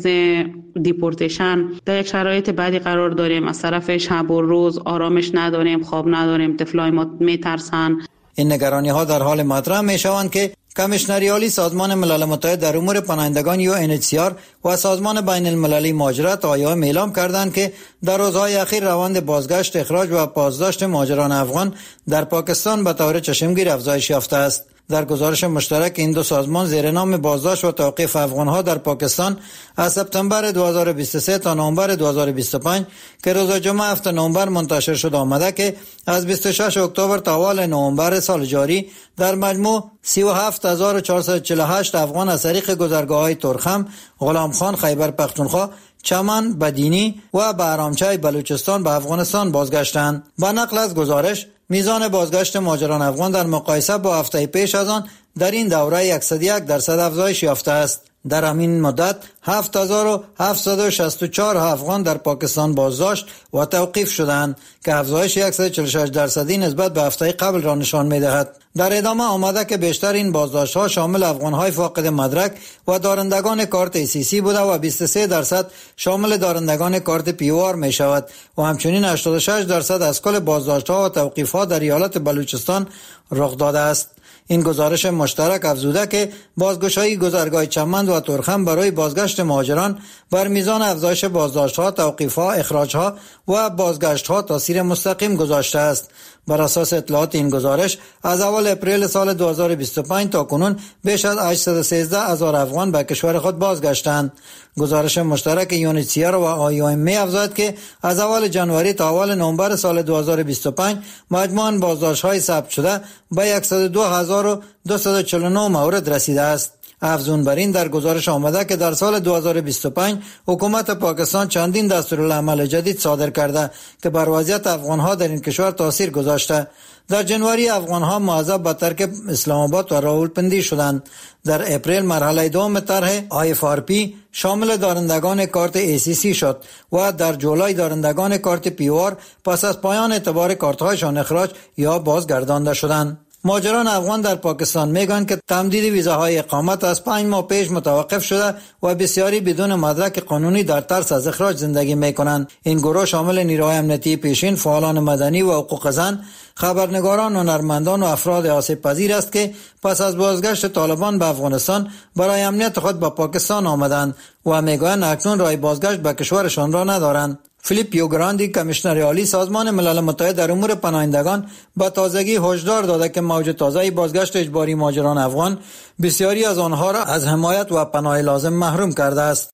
دیپورتیشن. در یک شرایط بعدی قرار داریم، از طرف شب و روز آرامش نداریم، خواب نداریم، طفلای ما میترسن. این نگرانی ها در حال مطرح می شوند که کمیشنری عالی سازمان ملل متحد در امور پناهندگان یو ان اچ سی آر و سازمان بین المللی مهاجرت آی او ام اعلام کردند که در روزهای اخیر روند بازگشت، اخراج و بازداشت مهاجران افغان در پاکستان به طور چشمگیر افزایش یافته است. در گزارش مشترک این دو سازمان زیر نام بازداشت و توقیف افغان‌ها در پاکستان از سپتامبر دو هزار و بیست و سه تا نوامبر دو هزار و بیست و پنج که روز جمعه هفتم نوامبر منتشر شد آمده که از بیست و ششم اکتبر تا اول نوامبر سال جاری در مجموع سی و هفت هزار و چهارصد و چهل و هشت افغان از طریق گذرگاه‌های ترخم، غلامخان، خیبر پختونخوا، چمن، بدینی و بهرامچه بلوچستان به افغانستان بازگشتند. با نقل از گزارش، میزان بازگشت مهاجران افغان در مقایسه با هفته پیش از آن در این دوره صد و یک درصد افزایش یافته است. در همین مدت هفت هزار و هفتصد و شصت و چهار افغان در پاکستان بازداشت و توقیف شدند که افزایش صد و چهل و شش درصدی نسبت به هفته قبل را نشان می‌دهد. در ادامه آمده که بیشتر این بازداشت‌ها شامل افغان‌های فاقد مدرک و دارندگان کارت ای سی سی بوده و بیست و سه درصد شامل دارندگان کارت پی او آر می‌شود و همچنین هشتاد و شش درصد از کل بازداشت‌ها و توقیف‌ها در ایالت بلوچستان رخ داده است. این گزارش مشترک افزوده که بازگشایی گذرگاه چمن و ترخم برای بازگشت مهاجران بر میزان افزایش بازداشت‌ها، توقیف‌ها، اخراج‌ها و بازگشت‌ها تاثیر مستقیم گذاشته است. بر اساس اطلاعات این گزارش از اول اپریل سال دو هزار و بیست و پنج تا کنون بیش از هشتصد و سیزده هزار افغان به کشور خود بازگشتند. گزارش مشترک یو ان اچ سی آر و آی او ام می افزاید که از اول جنوری تا اول نوامبر سال دو هزار و بیست و پنج مجموعاً بازداشت‌های ثبت شده به صد و دو هزار و دویست و چهل و نه مورد رسیده است. افزون بر این در گزارش آمده که در سال دو هزار و بیست و پنج حکومت پاکستان چندین دستورالعمل جدید صادر کرده که بر وضعیت افغان‌ها در این کشور تاثیر گذاشته. در جنوری افغان‌ها معذب به ترک اسلام آباد و راولپندی شدند. در اپریل مرحله دوم طرح آی اف آر پی شامل دارندگان کارت ای سی سی شد و در جولای دارندگان کارت پی او آر پس از پایان اعتبار کارت‌هایشان اخراج یا بازگردانده شدند. مهاجران افغان در پاکستان میگن که تمدید ویزاهای اقامت از پنج ماه پیش متوقف شده و بسیاری بدون مدرک قانونی در ترس از اخراج زندگی میکنند. این گروه شامل نیروهای امنیتی پیشین، فعالان مدنی و حقوق زن، خبرنگاران، هنرمندان و افراد آسیب پذیر است که پس از بازگشت طالبان به افغانستان برای امنیت خود به پاکستان آمدند و میگویند اکنون راه بازگشت به کشورشان را ندارند. فیلیپ یوگراندی، کمیشنر عالی سازمان ملل متحد در امور پناهندگان، با تازگی هشدار داده که موج تازه‌ای بازگشت اجباری مهاجران افغان بسیاری از آنها را از حمایت و پناه لازم محروم کرده است.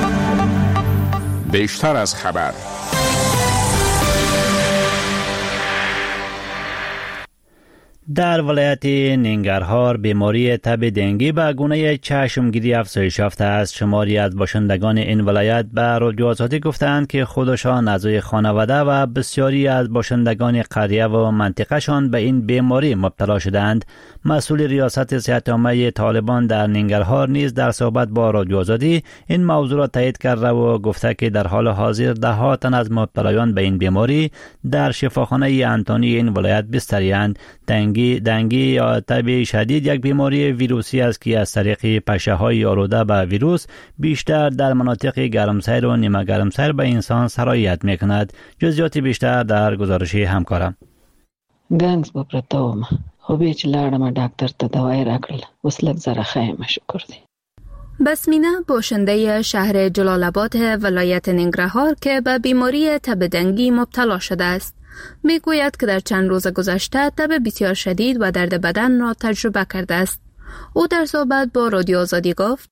بیشتر از خبر. در ولایت ننگرهار بیماری تب دنگی به گونه چشمگیری افزایش یافته است. شماری از باشندگان این ولایت به رادیو آزادی گفتند که خودشان، اعضای خانواده و بسیاری از باشندگان قریه و منطقهشان به این بیماری مبتلا شدند. مسئول ریاست صحت عامه طالبان در ننگرهار نیز در صحبت با رادیو آزادی این موضوع را تایید کرده و گفته که در حال حاضر ده ها تن از مبتلایان به این بیماری در شفاخانه انتانی این ولایت بستری‌اند. دنگی دنگی یا تب شدید یک بیماری ویروسی است که از طریق پشه‌های آلوده به ویروس بیشتر در مناطق گرمسیر و نیمه گرمسیر به انسان سرایت می‌کند. جزئیات بیشتر در گزارش همکارم. گنگس بپرتاوم خو به چې لاړم ډاکټر ته دوايي راکړل، اوس لږ زره ښه شکر دی. بسمینه باشنده شهر جلال آباد ولایت ننگرهار که به بیماری تب دنگی مبتلا شده است میگوید که در چند روز گذشته تب بسیار شدید و درد بدن را تجربه کرده است. او در صحبت با رادیو آزادی گفت: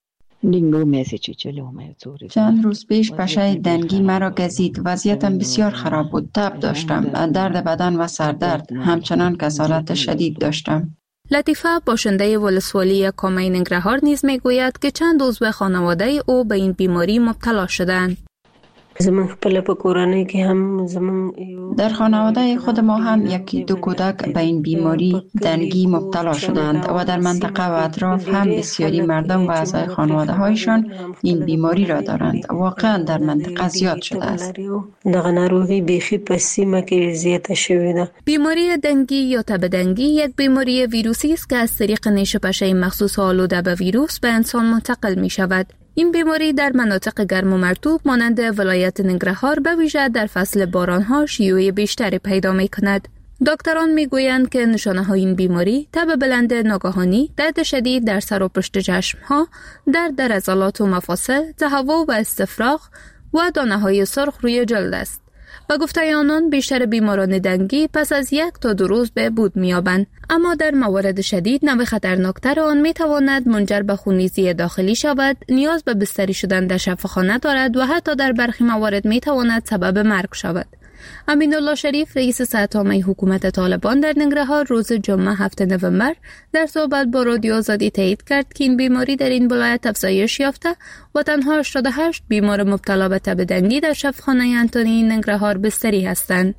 چند روز پیش پشه دنگی مرا گزید. وضعیتم بسیار خراب بود. تب داشتم، درد بدن و سردرد، همچنان کسالت شدید داشتم. لطیفه باشنده ولسوالی کامه ننگرهار نیز میگوید که چند عضو خانواده او به این بیماری مبتلا شدند. زمون خپل په کورنۍ کې هم زمون در خانواده خود ما هم یکی دو کودک به این بیماری دنگی مبتلا شدند و در منطقه و اطراف هم بسیاری مردم و اعضای خانواده هایشان این بیماری را دارند. واقعا در منطقه زیاد شده است. دغه ناروغي بیخي په سیمه کې زیاته شوې ده. بیماری دنگی یا تب دنگی یک بیماری ویروسی است که از طریق نیش‌پشه مخصوص آلوده به ویروس به انسان منتقل می شود. این بیماری در مناطق گرم و مرطوب مانند ولایت ننگرهار به ویژه در فصل بارانها شیوع بیشتری پیدا می کند. دکتران می گویند که نشانه های این بیماری تب بلند ناگهانی، درد شدید در سر و پشت چشم ها، درد در عضلات و مفاصل، تهوع و استفراغ و دانه های سرخ روی جلد است. به گفته آنان بیشتر بیماران دنگی پس از یک تا دو روز بهبود می‌یابند، اما در موارد شدید نوع خطرناکتر آن می‌تواند منجر به خونریزی داخلی شود، نیاز به بستری شدن در شفاخانه دارد و حتی در برخی موارد می‌تواند سبب مرگ شود. امین‌الله شریف رئیس سه‌عامه حکومت طالبان در ننگرهار روز جمعه هفتم نوامبر در صحبت با رادیو آزادی تایید کرد که این بیماری در این ولایت افزایش یافته و تنها هشتاد و هشت بیمار مبتلا به تب دنگی در شفاخانه انتونی ننگرهار بستری هستند.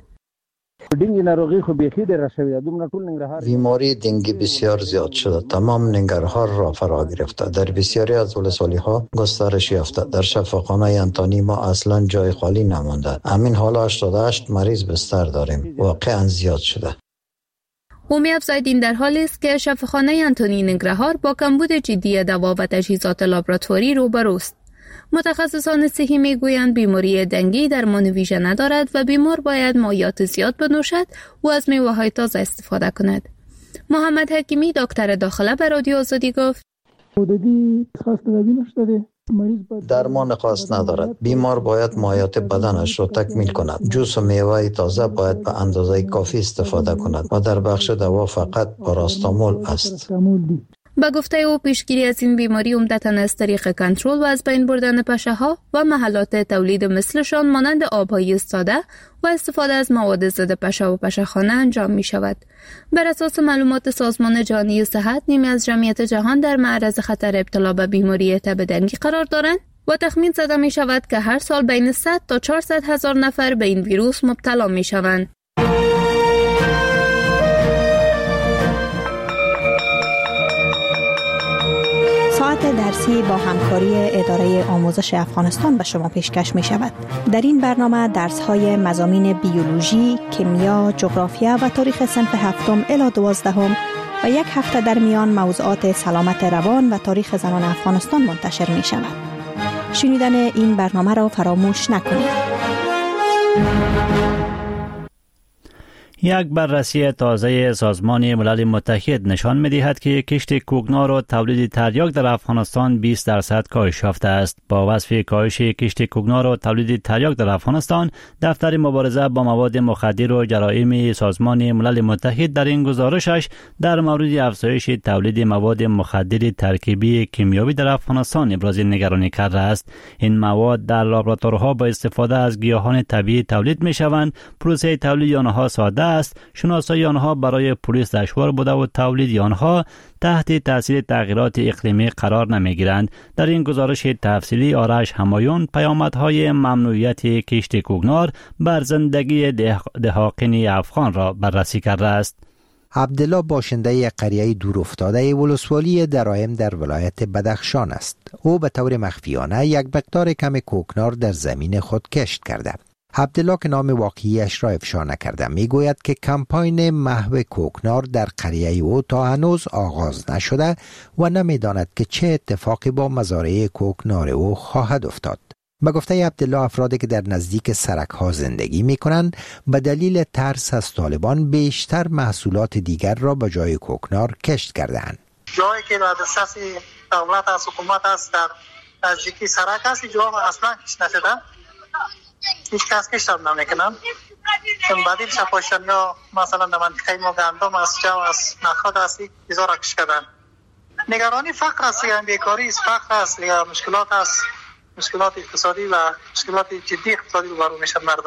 بیماری دنگی بسیار زیاد شده، تمام ننگرهار را فرا گرفته، در بسیاری از ولسوالی‌ها گسترش یافته. در شفاخانه انتونی ما اصلا جای خالی نمانده. همین حالا هشتاد و هشت مریض بستر داریم، واقعا زیاد شده. او می‌افزاید این در حالی است که شفاخانه انتونی ننگرهار با کمبود جدی دوا و تجهیزات لابراتواری روبروست. متخصصان صحی میگویند بیماری دنگی درمان ویژه ندارد و بیمار باید مایعات زیاد بنوشد و از میوه‌های تازه استفاده کند. محمد حکیمی دکتر داخله به رادیو آزادی گفت: درمان خاص ندارد. بیمار باید مایعات بدنش را تکمیل کند. جوس و میوه تازه باید به اندازه کافی استفاده کند و در بخش دوا فقط پاراستامول است. با گفته او پیشگیری از این بیماری عمدتاً از طریق کنترل و از بین بردن پشه‌ها و محلات تولید مثلشان مانند آب‌های ایستاده و استفاده از مواد ضد پشه و پشه‌خانه انجام می شود. بر اساس معلومات سازمان جهانی صحت، نیمی از جمعیت جهان در معرض خطر ابتلا به بیماری تب دنگی قرار دارند و تخمین زده می شود که هر سال بین صد تا چهارصد هزار نفر به این ویروس مبتلا می شوند. ساعت درسی با همکاری اداره آموزش افغانستان به شما پیشکش می شود. در این برنامه درس های مضامین بیولوژی، کیمیا، جغرافیا و تاریخ صنف هفتم الی دوازدهم و یک هفته در میان موضوعات سلامت روان و تاریخ زنان افغانستان منتشر می شود. شنیدن این برنامه را فراموش نکنید. یک بررسی تازه سازمان ملل متحد نشان می‌دهد که کشت کوکنار و تولید تریاک در افغانستان بیست درصد کاهش یافته است. با وصف کاهش کشت کوکنار و تولید تریاک در افغانستان، دفتر مبارزه با مواد مخدر و جرایم سازمان ملل متحد در این گزارشش در مورد افزایش تولید مواد مخدر ترکیبی کیمیایی در افغانستان ابراز نگرانی کرده است. این مواد در لابراتوارها با استفاده از گیاهان طبیعی تولید می‌شوند. پروسه تولید آنها ساده است. شناسایی آنها برای پلیس دشوار بوده و تولید آنها تحت تاثیر تغییرات اقلیمی قرار نمیگیرند. در این گزارش تفصیلی آرش همایون پیامدهای ممنوعیت کشت کوکنار بر زندگی دهقان افغان را بررسی کرده است. عبدالله باشنده قریه دورافتاده ولسوالی درایم در ولایت بدخشان است. او به طور مخفیانه یک مقدار کم کوکنار در زمین خود کشت کرده. عبدالله که نام واقعیش را افشا نکرده میگوید که کمپاین محو کوکنار در قریه او تا هنوز آغاز نشده و نمیداند که چه اتفاقی با مزارع کوکنار او خواهد افتاد. به گفته عبدالله، افرادی که در نزدیک سرک ها زندگی می کنند به دلیل ترس از طالبان بیشتر محصولات دیگر را به جای کوکنار کشت کردند. جایی که در دسترس دولت از حکومت است در نزدیکی سرک است، جا اصلا کشت نشده، هیچ کس کشت هم نمیکنن. چون بدیل شپاشن یا مثلا در منطقه ما گندم است، جو است، نخود است، ایزا را کشت کردن. نگرانی فقر است، یا بیکاری است، فقر است، یا مشکلات است، مشکلات اقتصادی و مشکلات جدی اقتصادی روبرو میشن مردم.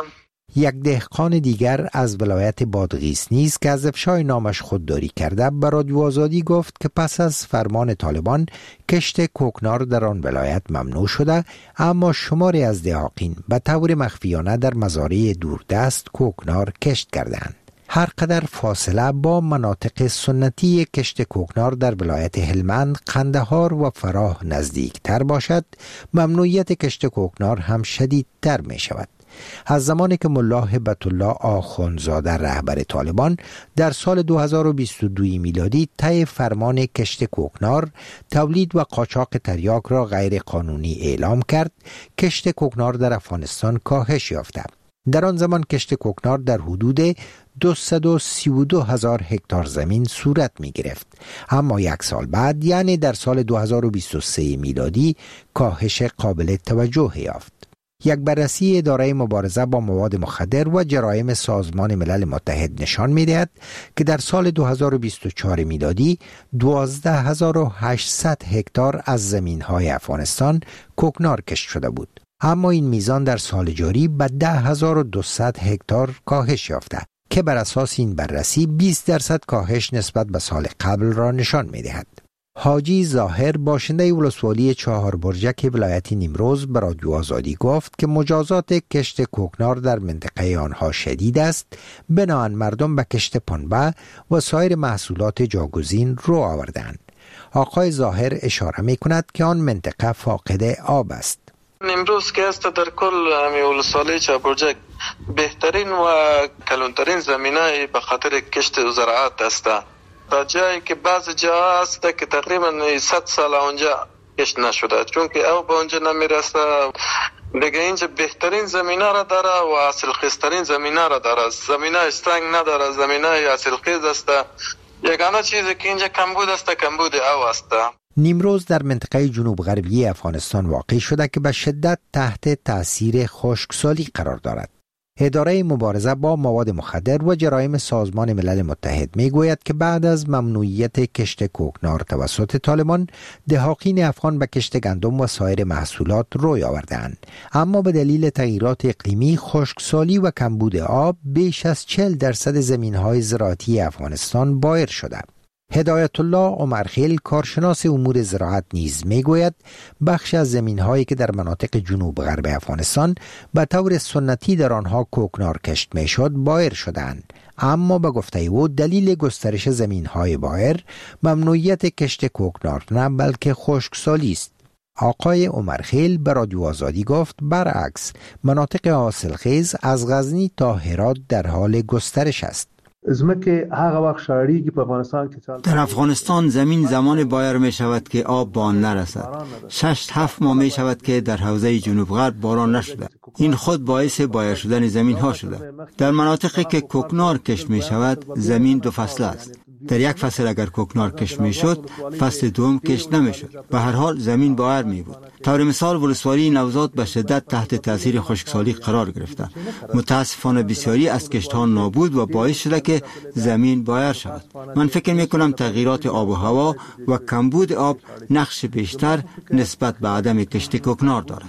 یک دهقان دیگر از ولایت بادغیس نیز که از افشای نامش خودداری کرده به رادیو آزادی گفت که پس از فرمان طالبان کشت کوکنار در آن ولایت ممنوع شده، اما شماری از دهاقین به طور مخفیانه در مزارع دوردست کوکنار کشت کردند. هر قدر فاصله با مناطق سنتی کشت کوکنار در ولایت هلمند، قندهار و فراه نزدیک تر باشد، ممنوعیت کشت کوکنار هم شدیدتر می شود. از زمانی که ملا هبت الله آخوندزاده رهبر طالبان در سال دو هزار و بیست و دو میلادی طی فرمان کشت کوکنار، تولید و قاچاق تریاک را غیر قانونی اعلام کرد، کشت کوکنار در افغانستان کاهش یافته. در آن زمان کشت کوکنار در حدود دویست و سی و دو هزار هکتار زمین صورت می گرفت، اما یک سال بعد یعنی در سال دو هزار و بیست و سه میلادی کاهش قابل توجه یافت. یک بررسی اداره مبارزه با مواد مخدر و جرایم سازمان ملل متحد نشان می‌دهد که در سال دو هزار و بیست و چهار میلادی دوازده هزار و هشتصد هکتار از زمین‌های افغانستان کوکنار کشت شده بود، اما این میزان در سال جاری به ده هزار و دویست هکتار کاهش یافته که بر اساس این بررسی بیست درصد کاهش نسبت به سال قبل را نشان می‌دهد. حاجی ظاهر باشنده ولسوالی چهار برجک ولایت نیمروز به رادیو آزادی گفت که مجازات کشت کوکنار در منطقه آنها شدید است، بنابراین مردم به کشت پنبه و سایر محصولات جاگزین رو آوردند. آقای ظاهر اشاره می کند که آن منطقه فاقد آب است. نیمروز که است در کل همی ولسوالی چهار برجک بهترین و کلانترین زمینه به خاطر کشت و زراعت است. تا جایی که بعض جا هست که تقریبا صد سال اونجا کشت نشده، چون که او به اونجا نمیرسه. دیگه اینجا بهترین زمینه را داره و حاصلخیزترین زمینه را داره. زمینه استنگ نداره، زمینه حاصلخیز است. یگانه چیزی که اینجا کمبود است کمبود او است. نیمروز در منطقه جنوب غربی افغانستان واقع شده که به شدت تحت تأثیر خشکسالی قرار دارد. اداره مبارزه با مواد مخدر و جرایم سازمان ملل متحد می گوید که بعد از ممنوعیت کشت کوکنار توسط طالبان، دهاقین افغان به کشت گندم و سایر محصولات روی آوردند، اما به دلیل تغییرات اقلیمی، خشکسالی و کمبود آب بیش از چهل درصد زمین‌های زراعتی افغانستان بایر شده. هدایت الله عمرخیل کارشناس امور زراعت نیز میگوید بخش از زمین‌هایی که در مناطق جنوب غرب افغانستان به طور سنتی در آنها کوکنار کشت میشد بایر شدند، اما به گفته او دلیل گسترش زمین‌های بایر ممنوعیت کشت کوکنار نه بلکه خشکسالی است. آقای عمرخیل به رادیو آزادی گفت برعکس مناطق حاصلخیز از غزنی تا هرات در حال گسترش است. در افغانستان زمین زمان بایر می شود که آب به آن نرسد. شش هفت ماه می شود که در حوزه جنوب غرب باران نشده. این خود باعث بایر شدن زمین ها شده. در مناطقی که کوکنار کشت می شود زمین دو فصل است. در یک فصل اگر کوکنار کشت می شد، فصل دوم کشت نمی شد. به هر حال زمین بایر می بود. طور مثال ولسوالی نوزاد به شدت تحت تاثیر خشکسالی قرار گرفته. متاسفانه بسیاری از کشت ها نابود و باعث شده که زمین بایر شود. من فکر می کنم تغییرات آب و هوا و کمبود آب نقش بیشتر نسبت به عدم کشت کوکنار دارد.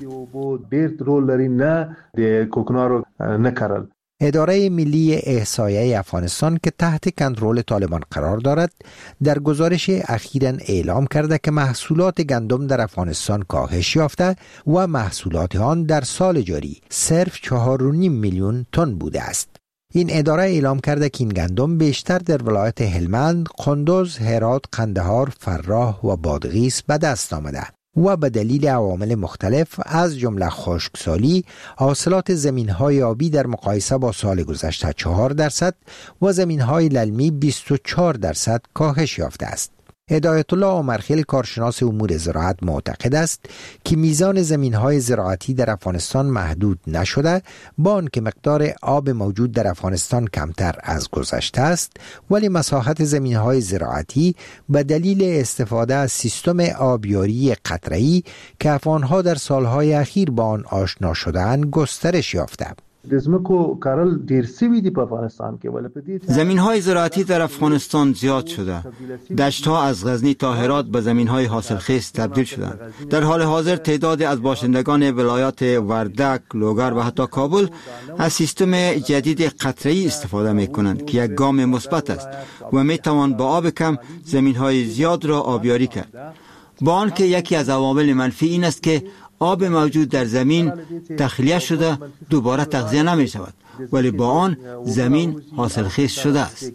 اداره ملی احصایه افغانستان که تحت کنترل طالبان قرار دارد، در گزارش اخیراً اعلام کرده که محصولات گندم در افغانستان کاهش یافته و محصولات آن در سال جاری صرف چهار و نیم میلیون تن بوده است. این اداره اعلام کرده که این گندم بیشتر در ولایت هلمند، قندوز، هرات، قندهار، فراه و بادغیس به دست آمده و به دلیل عوامل مختلف از جمله خشکسالی، حاصلات زمین‌های آبی در مقایسه با سال گذشته چهار درصد و زمین‌های للمی بیست و چهار درصد کاهش یافته است. هدایت الله عمرخیل کارشناس امور زراعت معتقد است که میزان زمین‌های زراعتی در افغانستان محدود نشده، با آنکه مقدار آب موجود در افغانستان کمتر از گذشته است، ولی مساحت زمین‌های زراعتی به دلیل استفاده از سیستم آبیاری قطره‌ای که افغان‌ها در سالهای اخیر با آن آشنا شده‌اند گسترش یافته. زمین‌های زراعتی در افغانستان زیاد شده. دشت‌ها از غزنی تا هرات به زمین‌های حاصلخیز تبدیل شدند. در حال حاضر تعدادی از باشندگان ولایات وردک، لوگر و حتی کابل از سیستم جدید قطره‌ای استفاده می‌کنند که یک گام مثبت است و می‌توان با آب کم زمین‌های زیاد را آبیاری کرد. با آنکه یکی از عوامل منفی این است که آب موجود در زمین تخلیه شده دوباره تغذیه نمی شود، ولی با آن زمین حاصلخیز شده است.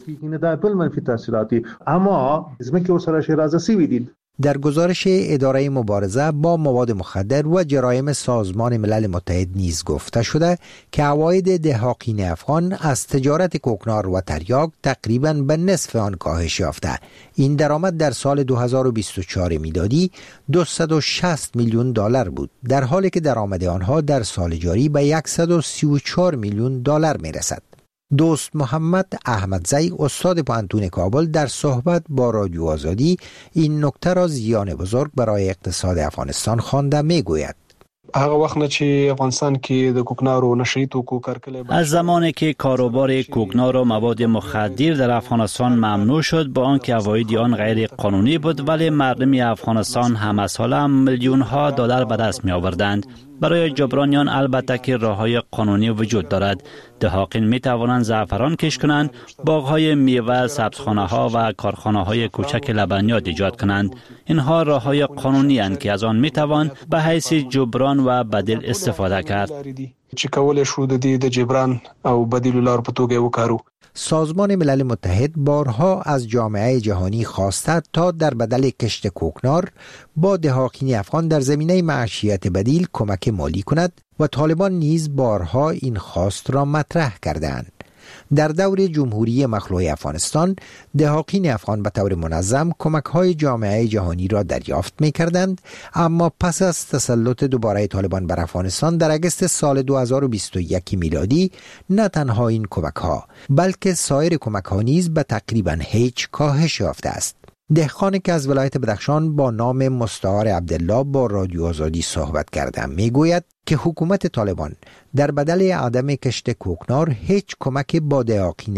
در گزارش اداره مبارزه با مواد مخدر و جرایم سازمان ملل متحد نیز گفته شده که عواید دهاقین افغان از تجارت کوکنار و تریاک تقریباً به نصف آن کاهش یافته. این درآمد در سال دو هزار و بیست و چهار میلادی دویست و شصت میلیون دلار بود، در حالی که درآمد آنها در سال جاری به صد و سی و چهار میلیون دلار میرسد. دوست محمد احمدزی استاد پانتون کابل در صحبت با رادیو آزادی این نکته را زیان بزرگ برای اقتصاد افغانستان خوانده میگوید. هغه وخت نه چې افغانستان کې د کوکنار او نشئی توکو کارکله از زمانی که کاروبار کوکنار و مواد مخدر در افغانستان ممنوع شد، با آنکه عواید آن غیر قانونی بود، ولی مردم افغانستان همه ساله میلیون ها دلار به دست می آوردند. برای جبران آن البته که راههای قانونی وجود دارد. دهاقین می توانند زعفران کش کنند، باغهای میوه، سبزخانه ها و کارخانه های کوچک لبنیات ایجاد کنند. اینها راههای قانونی اند که از آن می توان به حیث جبران و بدیل استفاده کرد. چې کولای شو د دې د جبران او بدیل لار په توګه وکړو. سازمان ملل متحد بارها از جامعه جهانی خواسته تا در بدل کشت کوکنار با دهاقین افغان در زمینه معیشت بدیل کمک مالی کند و طالبان نیز بارها این خواست را مطرح کردند. در دور جمهوری مخلوع افغانستان دهاقین افغان به طور منظم کمک‌های جامعه جهانی را دریافت می‌کردند، اما پس از تسلط دوباره طالبان بر افغانستان در اگست سال دو هزار و بیست و یک میلادی نه تنها این کمک‌ها بلکه سایر کمک‌ها نیز به تقریباً هیچ کاهش یافته است. دهقانی که از ولایت بدخشان با نام مستعار عبدالله با رادیو آزادی صحبت کرده میگوید که حکومت طالبان در بدل عدم کشت کوکنار هیچ کمک با دهاقین